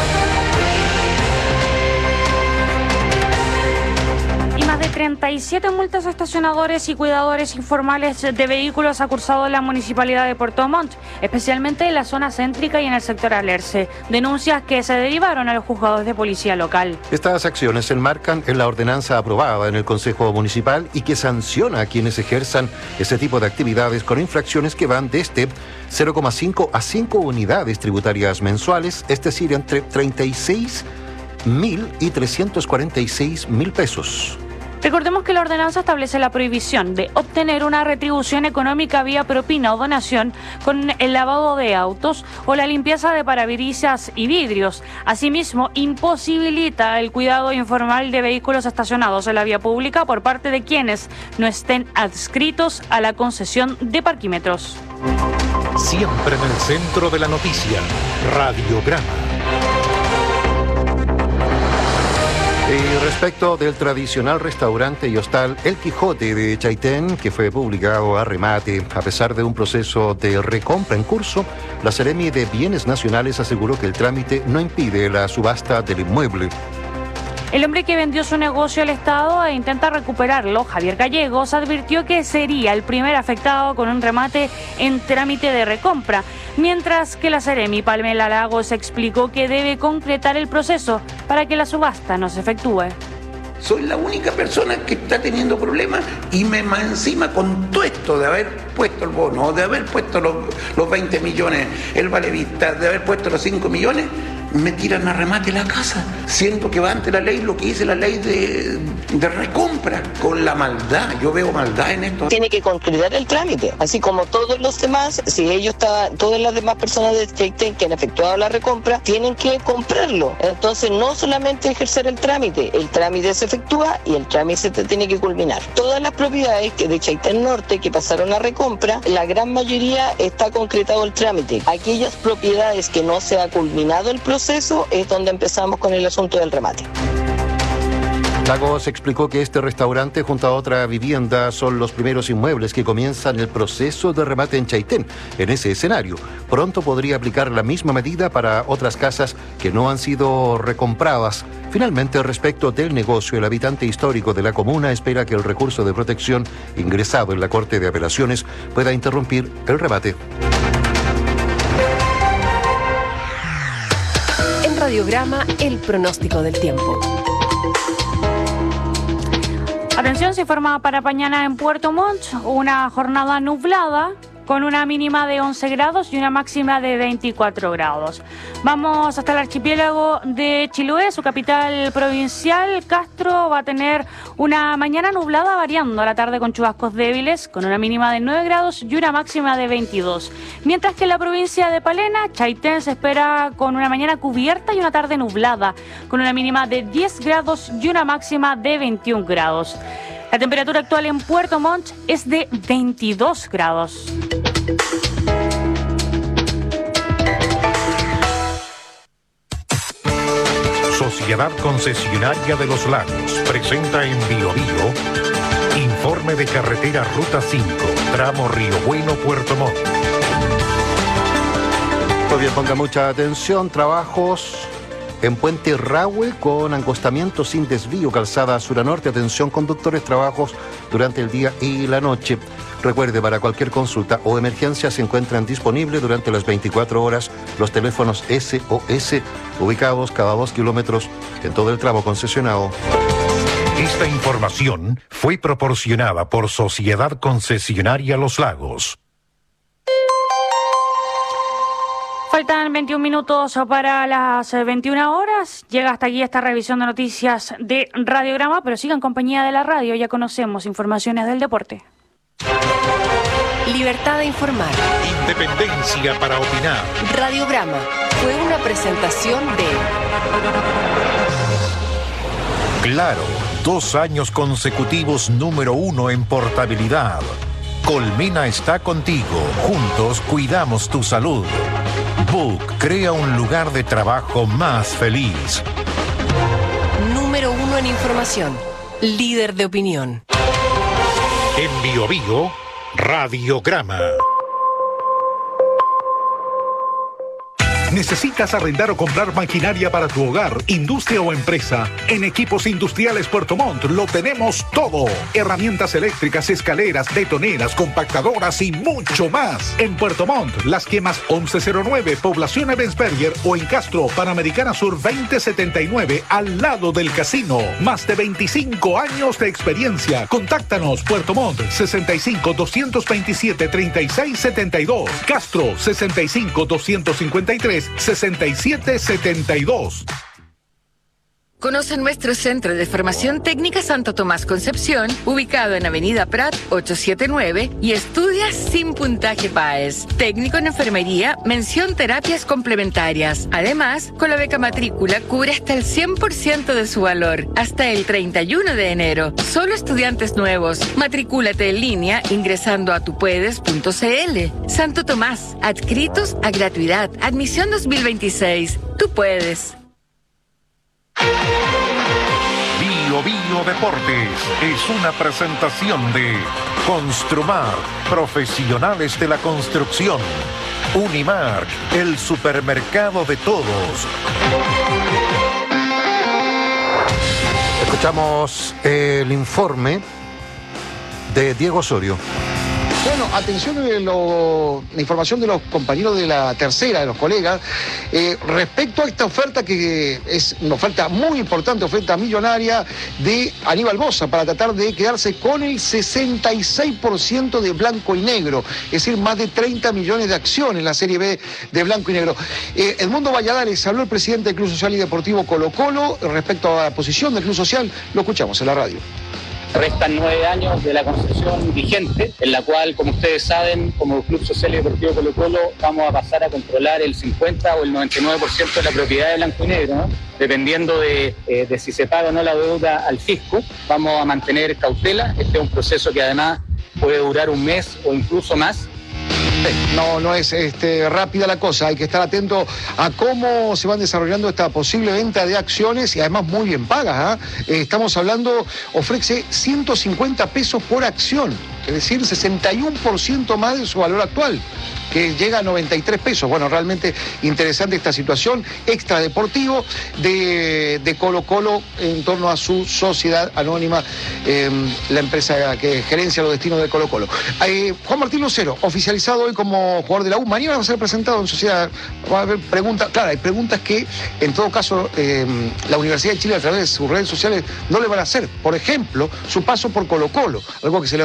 treinta y siete multas a estacionadores y cuidadores informales de vehículos ha cursado la Municipalidad de Puerto Montt, especialmente en la zona céntrica y en el sector Alerce. Denuncias que se derivaron a los juzgados de policía local. Estas acciones se enmarcan en la ordenanza aprobada en el Consejo Municipal y que sanciona a quienes ejerzan ese tipo de actividades con infracciones que van desde cero coma cinco a cinco unidades tributarias mensuales, es decir, entre treinta y seis mil y trescientos cuarenta y seis mil pesos. Recordemos que la ordenanza establece la prohibición de obtener una retribución económica vía propina o donación con el lavado de autos o la limpieza de parabrisas y vidrios. Asimismo, imposibilita el cuidado informal de vehículos estacionados en la vía pública por parte de quienes no estén adscritos a la concesión de parquímetros. Siempre en el centro de la noticia, Radiograma. Y respecto del tradicional restaurante y hostal El Quijote de Chaitén, que fue publicado a remate, a pesar de un proceso de recompra en curso, la Seremi de Bienes Nacionales aseguró que el trámite no impide la subasta del inmueble. El hombre que vendió su negocio al Estado e intenta recuperarlo, Javier Gallegos, advirtió que sería el primer afectado con un remate en trámite de recompra, mientras que la Seremi Palmela Lagos explicó que debe concretar el proceso para que la subasta no se efectúe. Soy la única persona que está teniendo problemas y me más encima con todo esto de haber puesto el bono, de haber puesto los, los veinte millones, el vale vista, de haber puesto los cinco millones, me tiran a remate la casa. Siento que va ante la ley lo que dice la ley de, de recompra, con la maldad. Yo veo maldad en esto. Tiene que concretar el trámite, así como todos los demás. Si ellos estaban, todas las demás personas de Chaitén que han efectuado la recompra, tienen que comprarlo. Entonces no solamente ejercer el trámite, el trámite se efectúa y el trámite se tiene que culminar. Todas las propiedades que de Chaitén Norte que pasaron a recompra, la gran mayoría está concretado el trámite. Aquellas propiedades que no se ha culminado el proceso, es donde empezamos con el asunto del remate. Lagos explicó que este restaurante junto a otra vivienda son los primeros inmuebles que comienzan el proceso de remate en Chaitén. En ese escenario, pronto podría aplicar la misma medida para otras casas que no han sido recompradas. Finalmente, respecto del negocio, el habitante histórico de la comuna espera que el recurso de protección ingresado en la Corte de Apelaciones pueda interrumpir el remate. Radiograma, el pronóstico del tiempo. Atención, se informa para mañana en Puerto Montt una jornada nublada con una mínima de once grados y una máxima de veinticuatro grados. Vamos hasta el archipiélago de Chiloé, su capital provincial. Castro va a tener una mañana nublada variando a la tarde con chubascos débiles, con una mínima de nueve grados y una máxima de veintidós. Mientras que en la provincia de Palena, Chaitén se espera con una mañana cubierta y una tarde nublada, con una mínima de diez grados y una máxima de veintiún grados. La temperatura actual en Puerto Montt es de veintidós grados. Sociedad Concesionaria de los Lagos presenta en Bio Bio informe de carretera Ruta cinco, tramo Río Bueno, Puerto Montt. Pues bien, ponga mucha atención, trabajos en Puente Rahue con acostamiento sin desvío, calzada sur a norte, atención conductores, trabajos durante el día y la noche. Recuerde, para cualquier consulta o emergencia se encuentran disponibles durante las veinticuatro horas los teléfonos S O S ubicados cada dos kilómetros en todo el tramo concesionado. Esta información fue proporcionada por Sociedad Concesionaria Los Lagos. Faltan veintiún minutos para las veintiuna horas. Llega hasta aquí esta revisión de noticias de Radiograma, pero sigan en compañía de la radio. Ya conocemos informaciones del deporte. Libertad de informar. Independencia para opinar. Radiograma fue una presentación de Claro, dos años consecutivos número uno en portabilidad. Colmena está contigo. Juntos cuidamos tu salud. Book crea un lugar de trabajo más feliz. Número uno en información. Líder de opinión. En Bio Bio, Radiograma. ¿Necesitas arrendar o comprar maquinaria para tu hogar, industria o empresa? En Equipos Industriales Puerto Montt lo tenemos todo. Herramientas eléctricas, escaleras, betoneras, compactadoras y mucho más. En Puerto Montt, Las Quemas once cero nueve, Población Ebensberger, o en Castro, Panamericana Sur veinte setenta y nueve, al lado del casino. Más de veinticinco años de experiencia. Contáctanos, Puerto Montt, sesenta y cinco, doscientos veintisiete, treinta y seis setenta y dos. Castro, sesenta y cinco, doscientos cincuenta y tres, sesenta y siete setenta y dos. Conoce nuestro Centro de Formación Técnica Santo Tomás Concepción, ubicado en Avenida Prat ochocientos setenta y nueve, y estudia sin puntaje P A E S. Técnico en enfermería, mención terapias complementarias. Además, con la beca matrícula cubre hasta el cien por ciento de su valor, hasta el treinta y uno de enero. Solo estudiantes nuevos. Matricúlate en línea ingresando a tupuedes punto c l. Santo Tomás, adscritos a gratuidad. Admisión dos mil veintiséis. Tú puedes. Bio Bio Deportes es una presentación de Construmar, profesionales de la construcción. Unimark, el supermercado de todos. Escuchamos el informe de Diego Osorio. Bueno, atención a lo, la información de los compañeros de la tercera, de los colegas, eh, respecto a esta oferta que es una oferta muy importante, oferta millonaria de Aníbal Bossa, para tratar de quedarse con el sesenta y seis por ciento de blanco y negro, es decir, más de treinta millones de acciones en la Serie B de blanco y negro. Eh, Edmundo Valladares habló el presidente del Club Social y Deportivo Colo Colo respecto a la posición del Club Social, lo escuchamos en la radio. Restan nueve años de la concesión vigente, en la cual, como ustedes saben, como Club Social y Deportivo Colo Colo, vamos a pasar a controlar el cincuenta o el noventa y nueve por ciento de la propiedad de blanco y negro, ¿no? Dependiendo de, eh, de si se paga o no la deuda al fisco. Vamos a mantener cautela. Este es un proceso que además puede durar un mes o incluso más. No, no es este, rápida la cosa, hay que estar atento a cómo se van desarrollando esta posible venta de acciones y además muy bien pagas. ¿eh? Eh, estamos hablando, ofrece ciento cincuenta pesos por acción, es decir, sesenta y uno por ciento más de su valor actual, que llega a noventa y tres pesos. Bueno, realmente interesante esta situación extradeportivo de, de Colo Colo en torno a su sociedad anónima, eh, la empresa que gerencia los destinos de Colo Colo. Eh, Juan Martín Lucero, oficializado hoy como jugador de la U. Mañana va a ser presentado en sociedad. Va a haber preguntas, claro, hay preguntas que en todo caso eh, la Universidad de Chile a través de sus redes sociales no le van a hacer. Por ejemplo, su paso por Colo Colo, algo que se le va a poder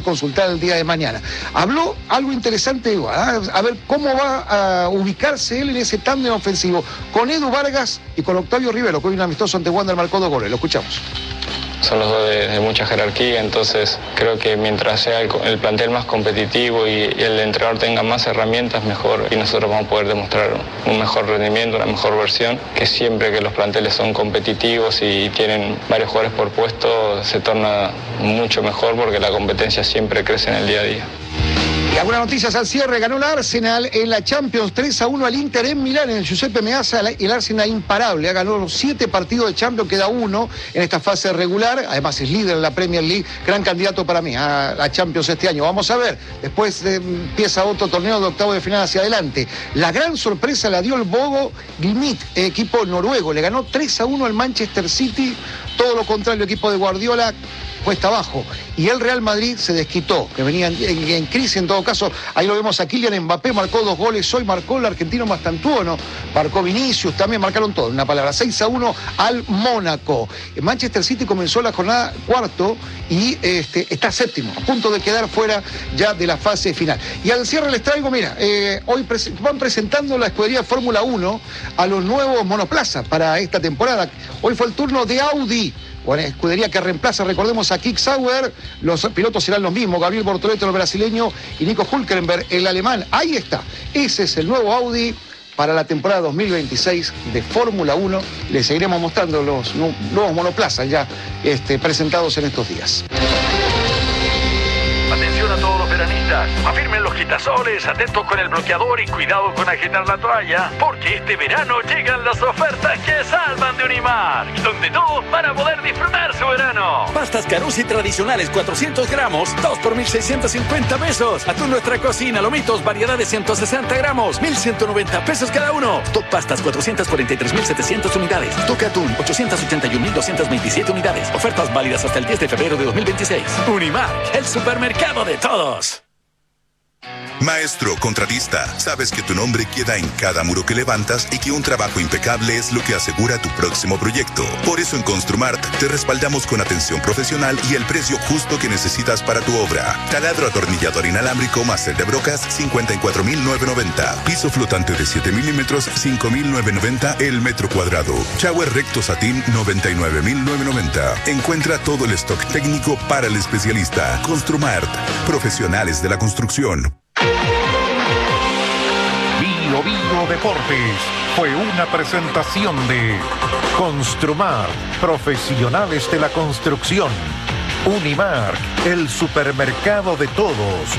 consultar el día de mañana. Habló algo interesante, ¿eh? A ver cómo va a ubicarse él en ese tándem ofensivo con Edu Vargas y con Octavio Rivero, que hoy un amistoso ante Wander marcó dos goles. Lo escuchamos. Son los dos de, de mucha jerarquía, entonces creo que mientras sea el, el plantel más competitivo y, y el entrenador tenga más herramientas, mejor, y nosotros vamos a poder demostrar un mejor rendimiento, una mejor versión, que siempre que los planteles son competitivos y tienen varios jugadores por puesto, se torna mucho mejor porque la competencia siempre crece en el día a día. Y algunas noticias al cierre. Ganó el Arsenal en la Champions tres a uno al Inter en Milán, en el Giuseppe Meazza. El Arsenal imparable, ha ganado los siete partidos de Champions, queda uno en esta fase regular. Además es líder en la Premier League, gran candidato para mí a la Champions este año. Vamos a ver, después eh, empieza otro torneo de octavo de final hacia adelante. La gran sorpresa la dio el Bogo Glimt, equipo noruego. Le ganó tres a uno al Manchester City. Todo lo contrario, el equipo de Guardiola cuesta abajo. Y el Real Madrid se desquitó, que venía en, en, en crisis en todo caso. Ahí lo vemos a Kylian Mbappé, marcó dos goles hoy, marcó el argentino Mastantuono, marcó Vinicius, también marcaron todo, una palabra, seis a uno al Mónaco. Manchester City comenzó la jornada cuarto y este, está séptimo, a punto de quedar fuera ya de la fase final. Y al cierre les traigo, mira, eh, hoy pres- van presentando la escudería Fórmula uno a los nuevos monoplazas para esta temporada. Hoy fue el turno de Audi, bueno, escudería que reemplaza, recordemos, a Kick Sauer. Los pilotos serán los mismos, Gabriel Bortoleto, el brasileño, y Nico Hülkenberg, el alemán. Ahí está, ese es el nuevo Audi para la temporada dos mil veintiséis de Fórmula uno. Les seguiremos mostrando los nu- nuevos monoplazas ya este, presentados en estos días. Atención a todos los veranistas, afirmen los quitasoles, atentos con el bloqueador y cuidado con agitar la toalla, porque este verano llegan las ofertas que salvan de Unimark, donde todo para poder disfrutar su verano. Pastas Carusi tradicionales cuatrocientos gramos, dos por mil seiscientos cincuenta pesos. Atún Nuestra Cocina, lomitos, variedad de ciento sesenta gramos, mil ciento noventa pesos cada uno. Top Pastas cuatrocientas cuarenta y tres mil setecientas unidades. Toque Atún ochocientos ochenta y un mil doscientos veintisiete unidades. Ofertas válidas hasta el diez de febrero de dos mil veintiséis. Unimark, el supermercado de todos. Maestro contratista, sabes que tu nombre queda en cada muro que levantas y que un trabajo impecable es lo que asegura tu próximo proyecto. Por eso en Construmart te respaldamos con atención profesional y el precio justo que necesitas para tu obra. Taladro atornillador inalámbrico máster de brocas cincuenta y cuatro mil novecientos noventa. Piso flotante de siete milímetros cinco mil novecientos noventa el metro cuadrado. Shower recto satín noventa y nueve mil novecientos noventa. Encuentra todo el stock técnico para el especialista. Construmart, profesionales de la construcción. Bio Bio Deportes fue una presentación de Construmar, profesionales de la construcción. Unimark, el supermercado de todos.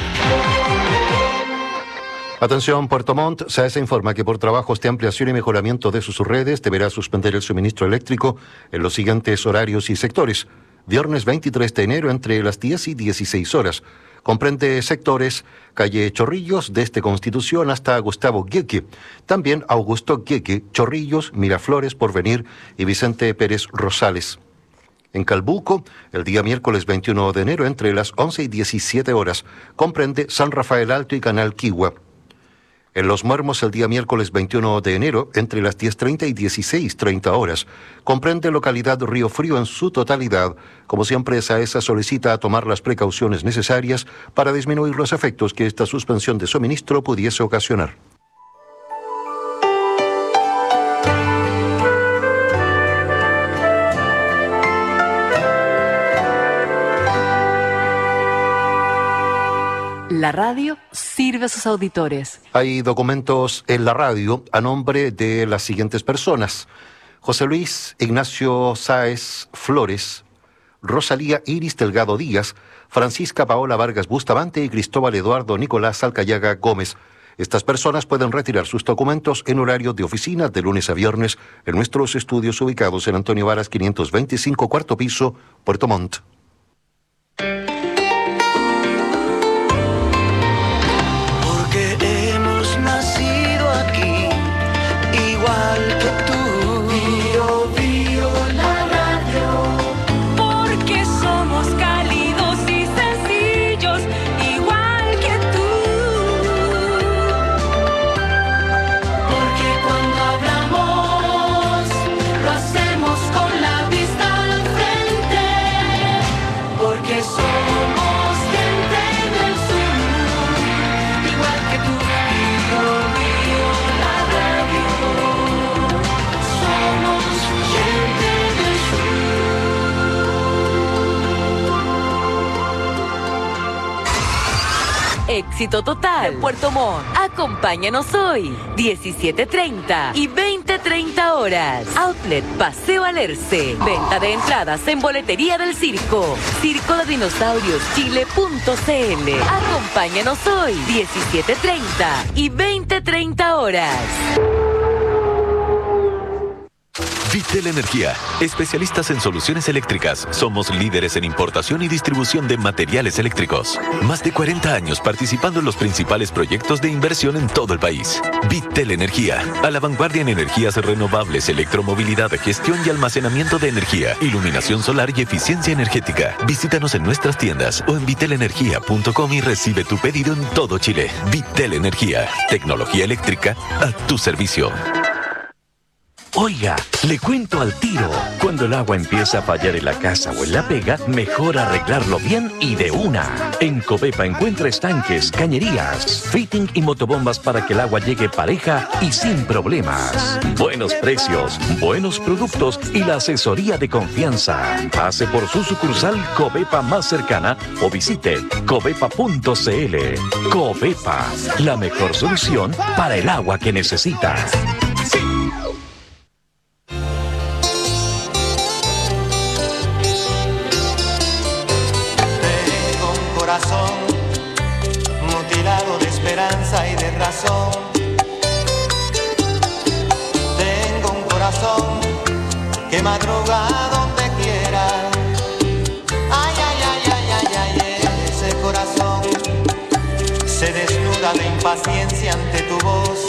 Atención, Puerto Montt, SAESA informa que por trabajos de ampliación y mejoramiento de sus redes deberá suspender el suministro eléctrico en los siguientes horarios y sectores. Viernes veintitrés de enero entre las diez y dieciséis horas. Comprende sectores calle Chorrillos desde Constitución hasta Gustavo Gueque. También Augusto Gueque, Chorrillos, Miraflores, Porvenir y Vicente Pérez Rosales. En Calbuco, el día miércoles veintiuno de enero entre las once y diecisiete horas. Comprende San Rafael Alto y Canal Quigua. En Los Muermos, el día miércoles veintiuno de enero, entre las diez treinta y dieciséis treinta horas, comprende localidad Río Frío en su totalidad. Como siempre, SAESA solicita tomar las precauciones necesarias para disminuir los efectos que esta suspensión de suministro pudiese ocasionar. La radio sirve a sus auditores. Hay documentos en la radio a nombre de las siguientes personas: José Luis Ignacio Sáez Flores, Rosalía Iris Delgado Díaz, Francisca Paola Vargas Bustamante y Cristóbal Eduardo Nicolás Alcayaga Gómez. Estas personas pueden retirar sus documentos en horario de oficina de lunes a viernes en nuestros estudios ubicados en Antonio Varas quinientos veinticinco, cuarto piso, Puerto Montt. Éxito total. En Puerto Montt. Acompáñanos hoy, diecisiete treinta y veinte treinta horas. Outlet Paseo Alerce. Venta de entradas en boletería del circo. Circo de Dinosaurios Chile punto c l. Acompáñanos hoy, diecisiete treinta y veinte treinta horas. Vitel Energía, especialistas en soluciones eléctricas. Somos líderes en importación y distribución de materiales eléctricos. Más de cuarenta años participando en los principales proyectos de inversión en todo el país. Vitel Energía, a la vanguardia en energías renovables, electromovilidad, gestión y almacenamiento de energía, iluminación solar y eficiencia energética. Visítanos en nuestras tiendas o en vitel energía punto com y recibe tu pedido en todo Chile. Vitel Energía, tecnología eléctrica a tu servicio. Oiga, le cuento al tiro. Cuando el agua empieza a fallar en la casa o en la pega, mejor arreglarlo bien y de una. En Covepa encuentra estanques, cañerías, fitting y motobombas para que el agua llegue pareja y sin problemas. Buenos precios, buenos productos y la asesoría de confianza. Pase por su sucursal Covepa más cercana o visite covepa punto c l. Covepa, la mejor solución para el agua que necesita. Mutilado de esperanza y de razón. Tengo un corazón que madruga donde quiera. Ay, ay, ay, ay, ay, ay, ese corazón se desnuda de impaciencia ante tu voz.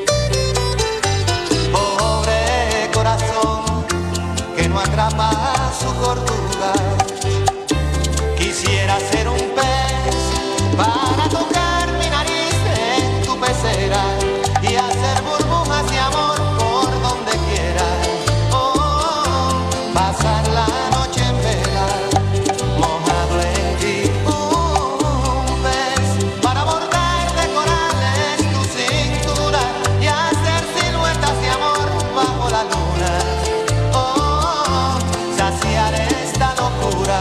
Pobre corazón que no atrapa su cordura. Quisiera ser un pez para tocar mi nariz en tu pecera y hacer burbujas de amor por donde quiera. Oh, pasar la noche en vela, mojado en ti. Un pez para bordar de corales tu cintura y hacer siluetas de amor bajo la luna. Oh, saciar esta locura.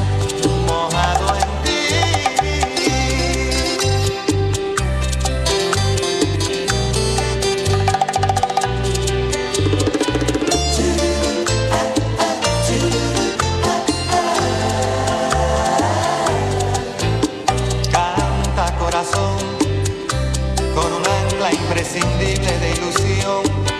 Imprescindible de ilusión.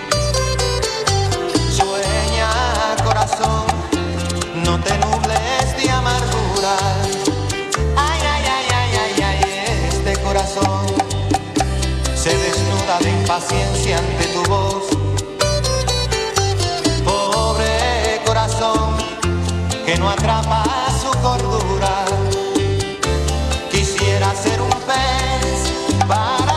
Sueña, corazón, no te nubles de amargura. Ay, ay, ay, ay, ay, ay, este corazón se desnuda de impaciencia ante tu voz. Pobre corazón que no atrapa su cordura. Quisiera ser un pez para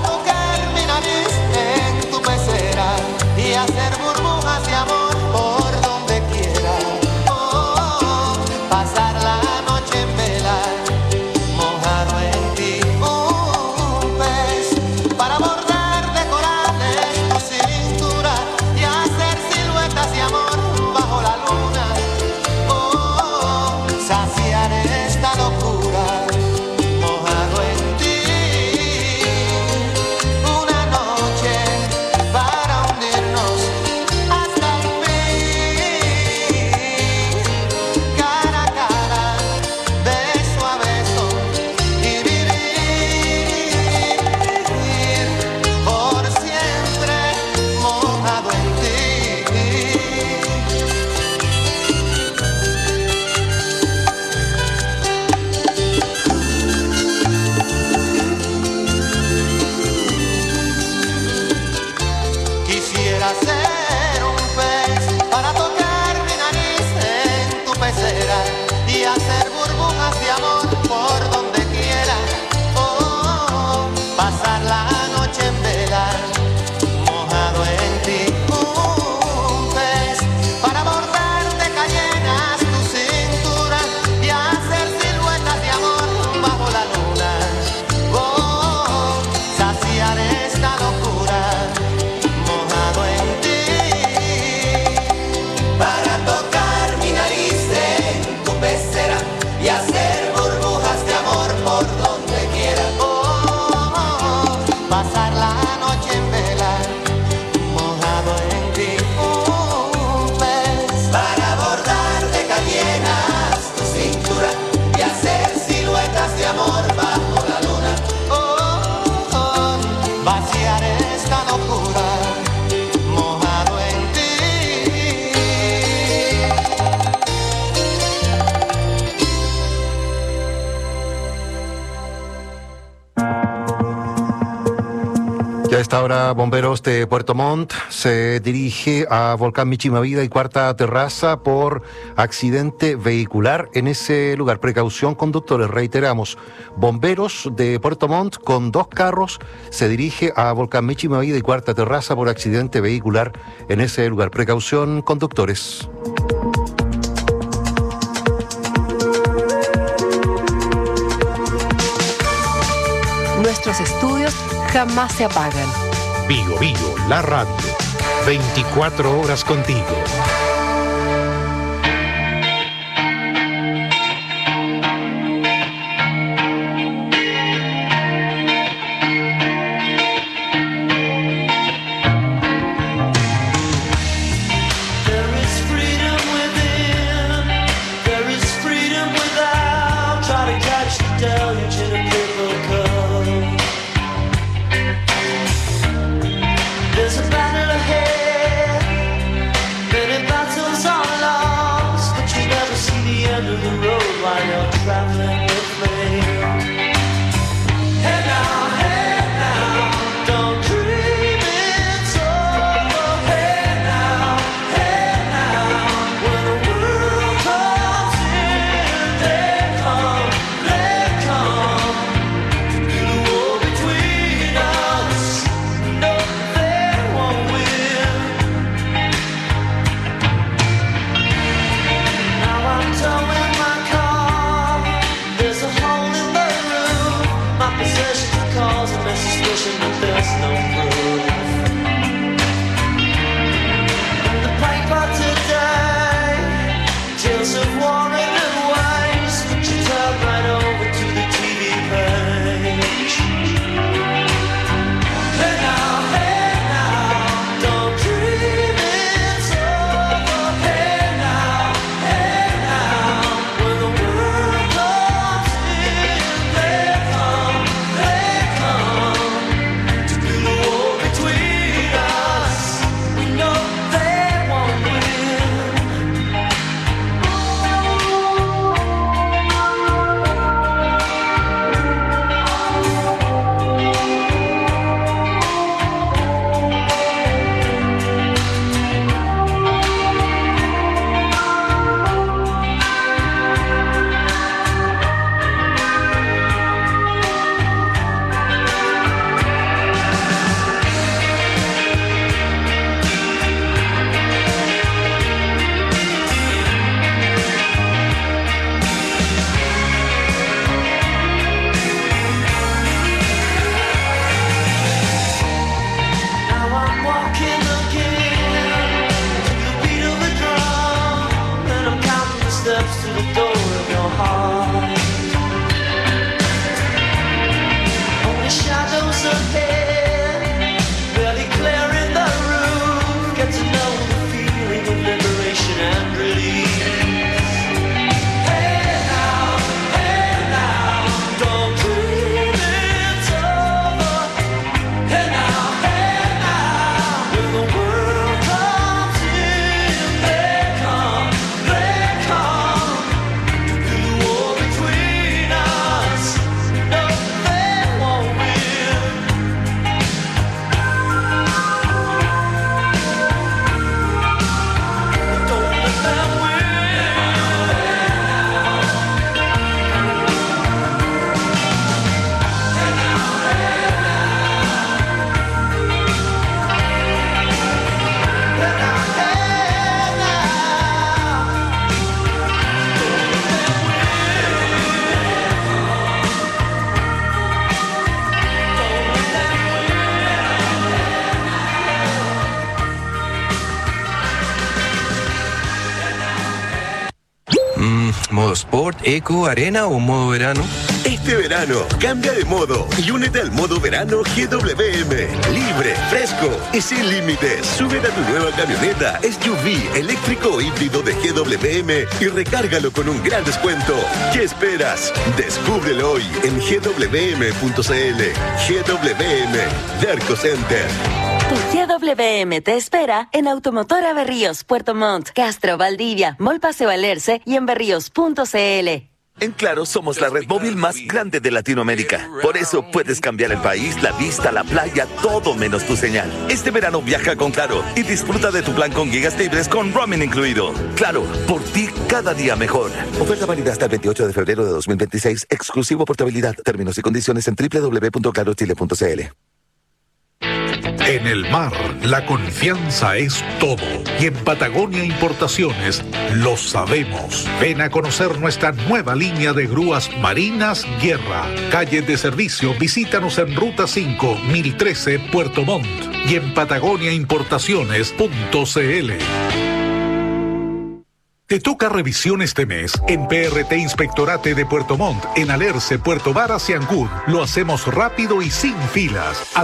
en tu pecera y hacer burbujas de amor por donde quiera. Oh, pasar la noche en vela, mojado en ti. Un pez para bordar de corales tu cintura y hacer siluetas de amor bajo la luna. Oh, saciar esta locura. Y hacer burbujas de amor A esta hora, bomberos de Puerto Montt se dirige a Volcán Michimavida y Cuarta Terraza por accidente vehicular en ese lugar. Precaución, conductores, reiteramos. Bomberos de Puerto Montt con dos carros se dirige a Volcán Michimavida y Cuarta Terraza por accidente vehicular en ese lugar. Precaución, conductores. Nuestros estudios jamás se apagan. Bio Bio, la radio. veinticuatro horas contigo. ¿Modo Sport, Eco, Arena o modo verano? Este verano, cambia de modo y únete al modo verano G W M. Libre, fresco y sin límites. Súbete a tu nueva camioneta S U V eléctrico o híbrido de G W M y recárgalo con un gran descuento. ¿Qué esperas? Descúbrelo hoy en G W M punto C L. G W M, Derco Center. Tu G W M te espera en Automotora Berríos, Puerto Montt, Castro, Valdivia, Mall Paseo Alerce y en berríos punto C L. En Claro somos la red móvil más grande de Latinoamérica. Por eso puedes cambiar el país, la vista, la playa, todo menos tu señal. Este verano viaja con Claro y disfruta de tu plan con gigas libres con roaming incluido. Claro, por ti cada día mejor. Oferta válida hasta el veintiocho de febrero de dos mil veintiséis. Exclusivo portabilidad. Términos y condiciones en doble u doble u doble u punto claro chile punto c l. En el mar, la confianza es todo. Y en Patagonia Importaciones lo sabemos. Ven a conocer nuestra nueva línea de grúas Marinas Guerra. Calle de servicio, visítanos en Ruta cinco, mil trece, Puerto Montt. Y en patagonia importaciones punto c l. Te toca revisión este mes. En P R T Inspectorate de Puerto Montt, en Alerce, Puerto Varas y Ancud. Lo hacemos rápido y sin filas.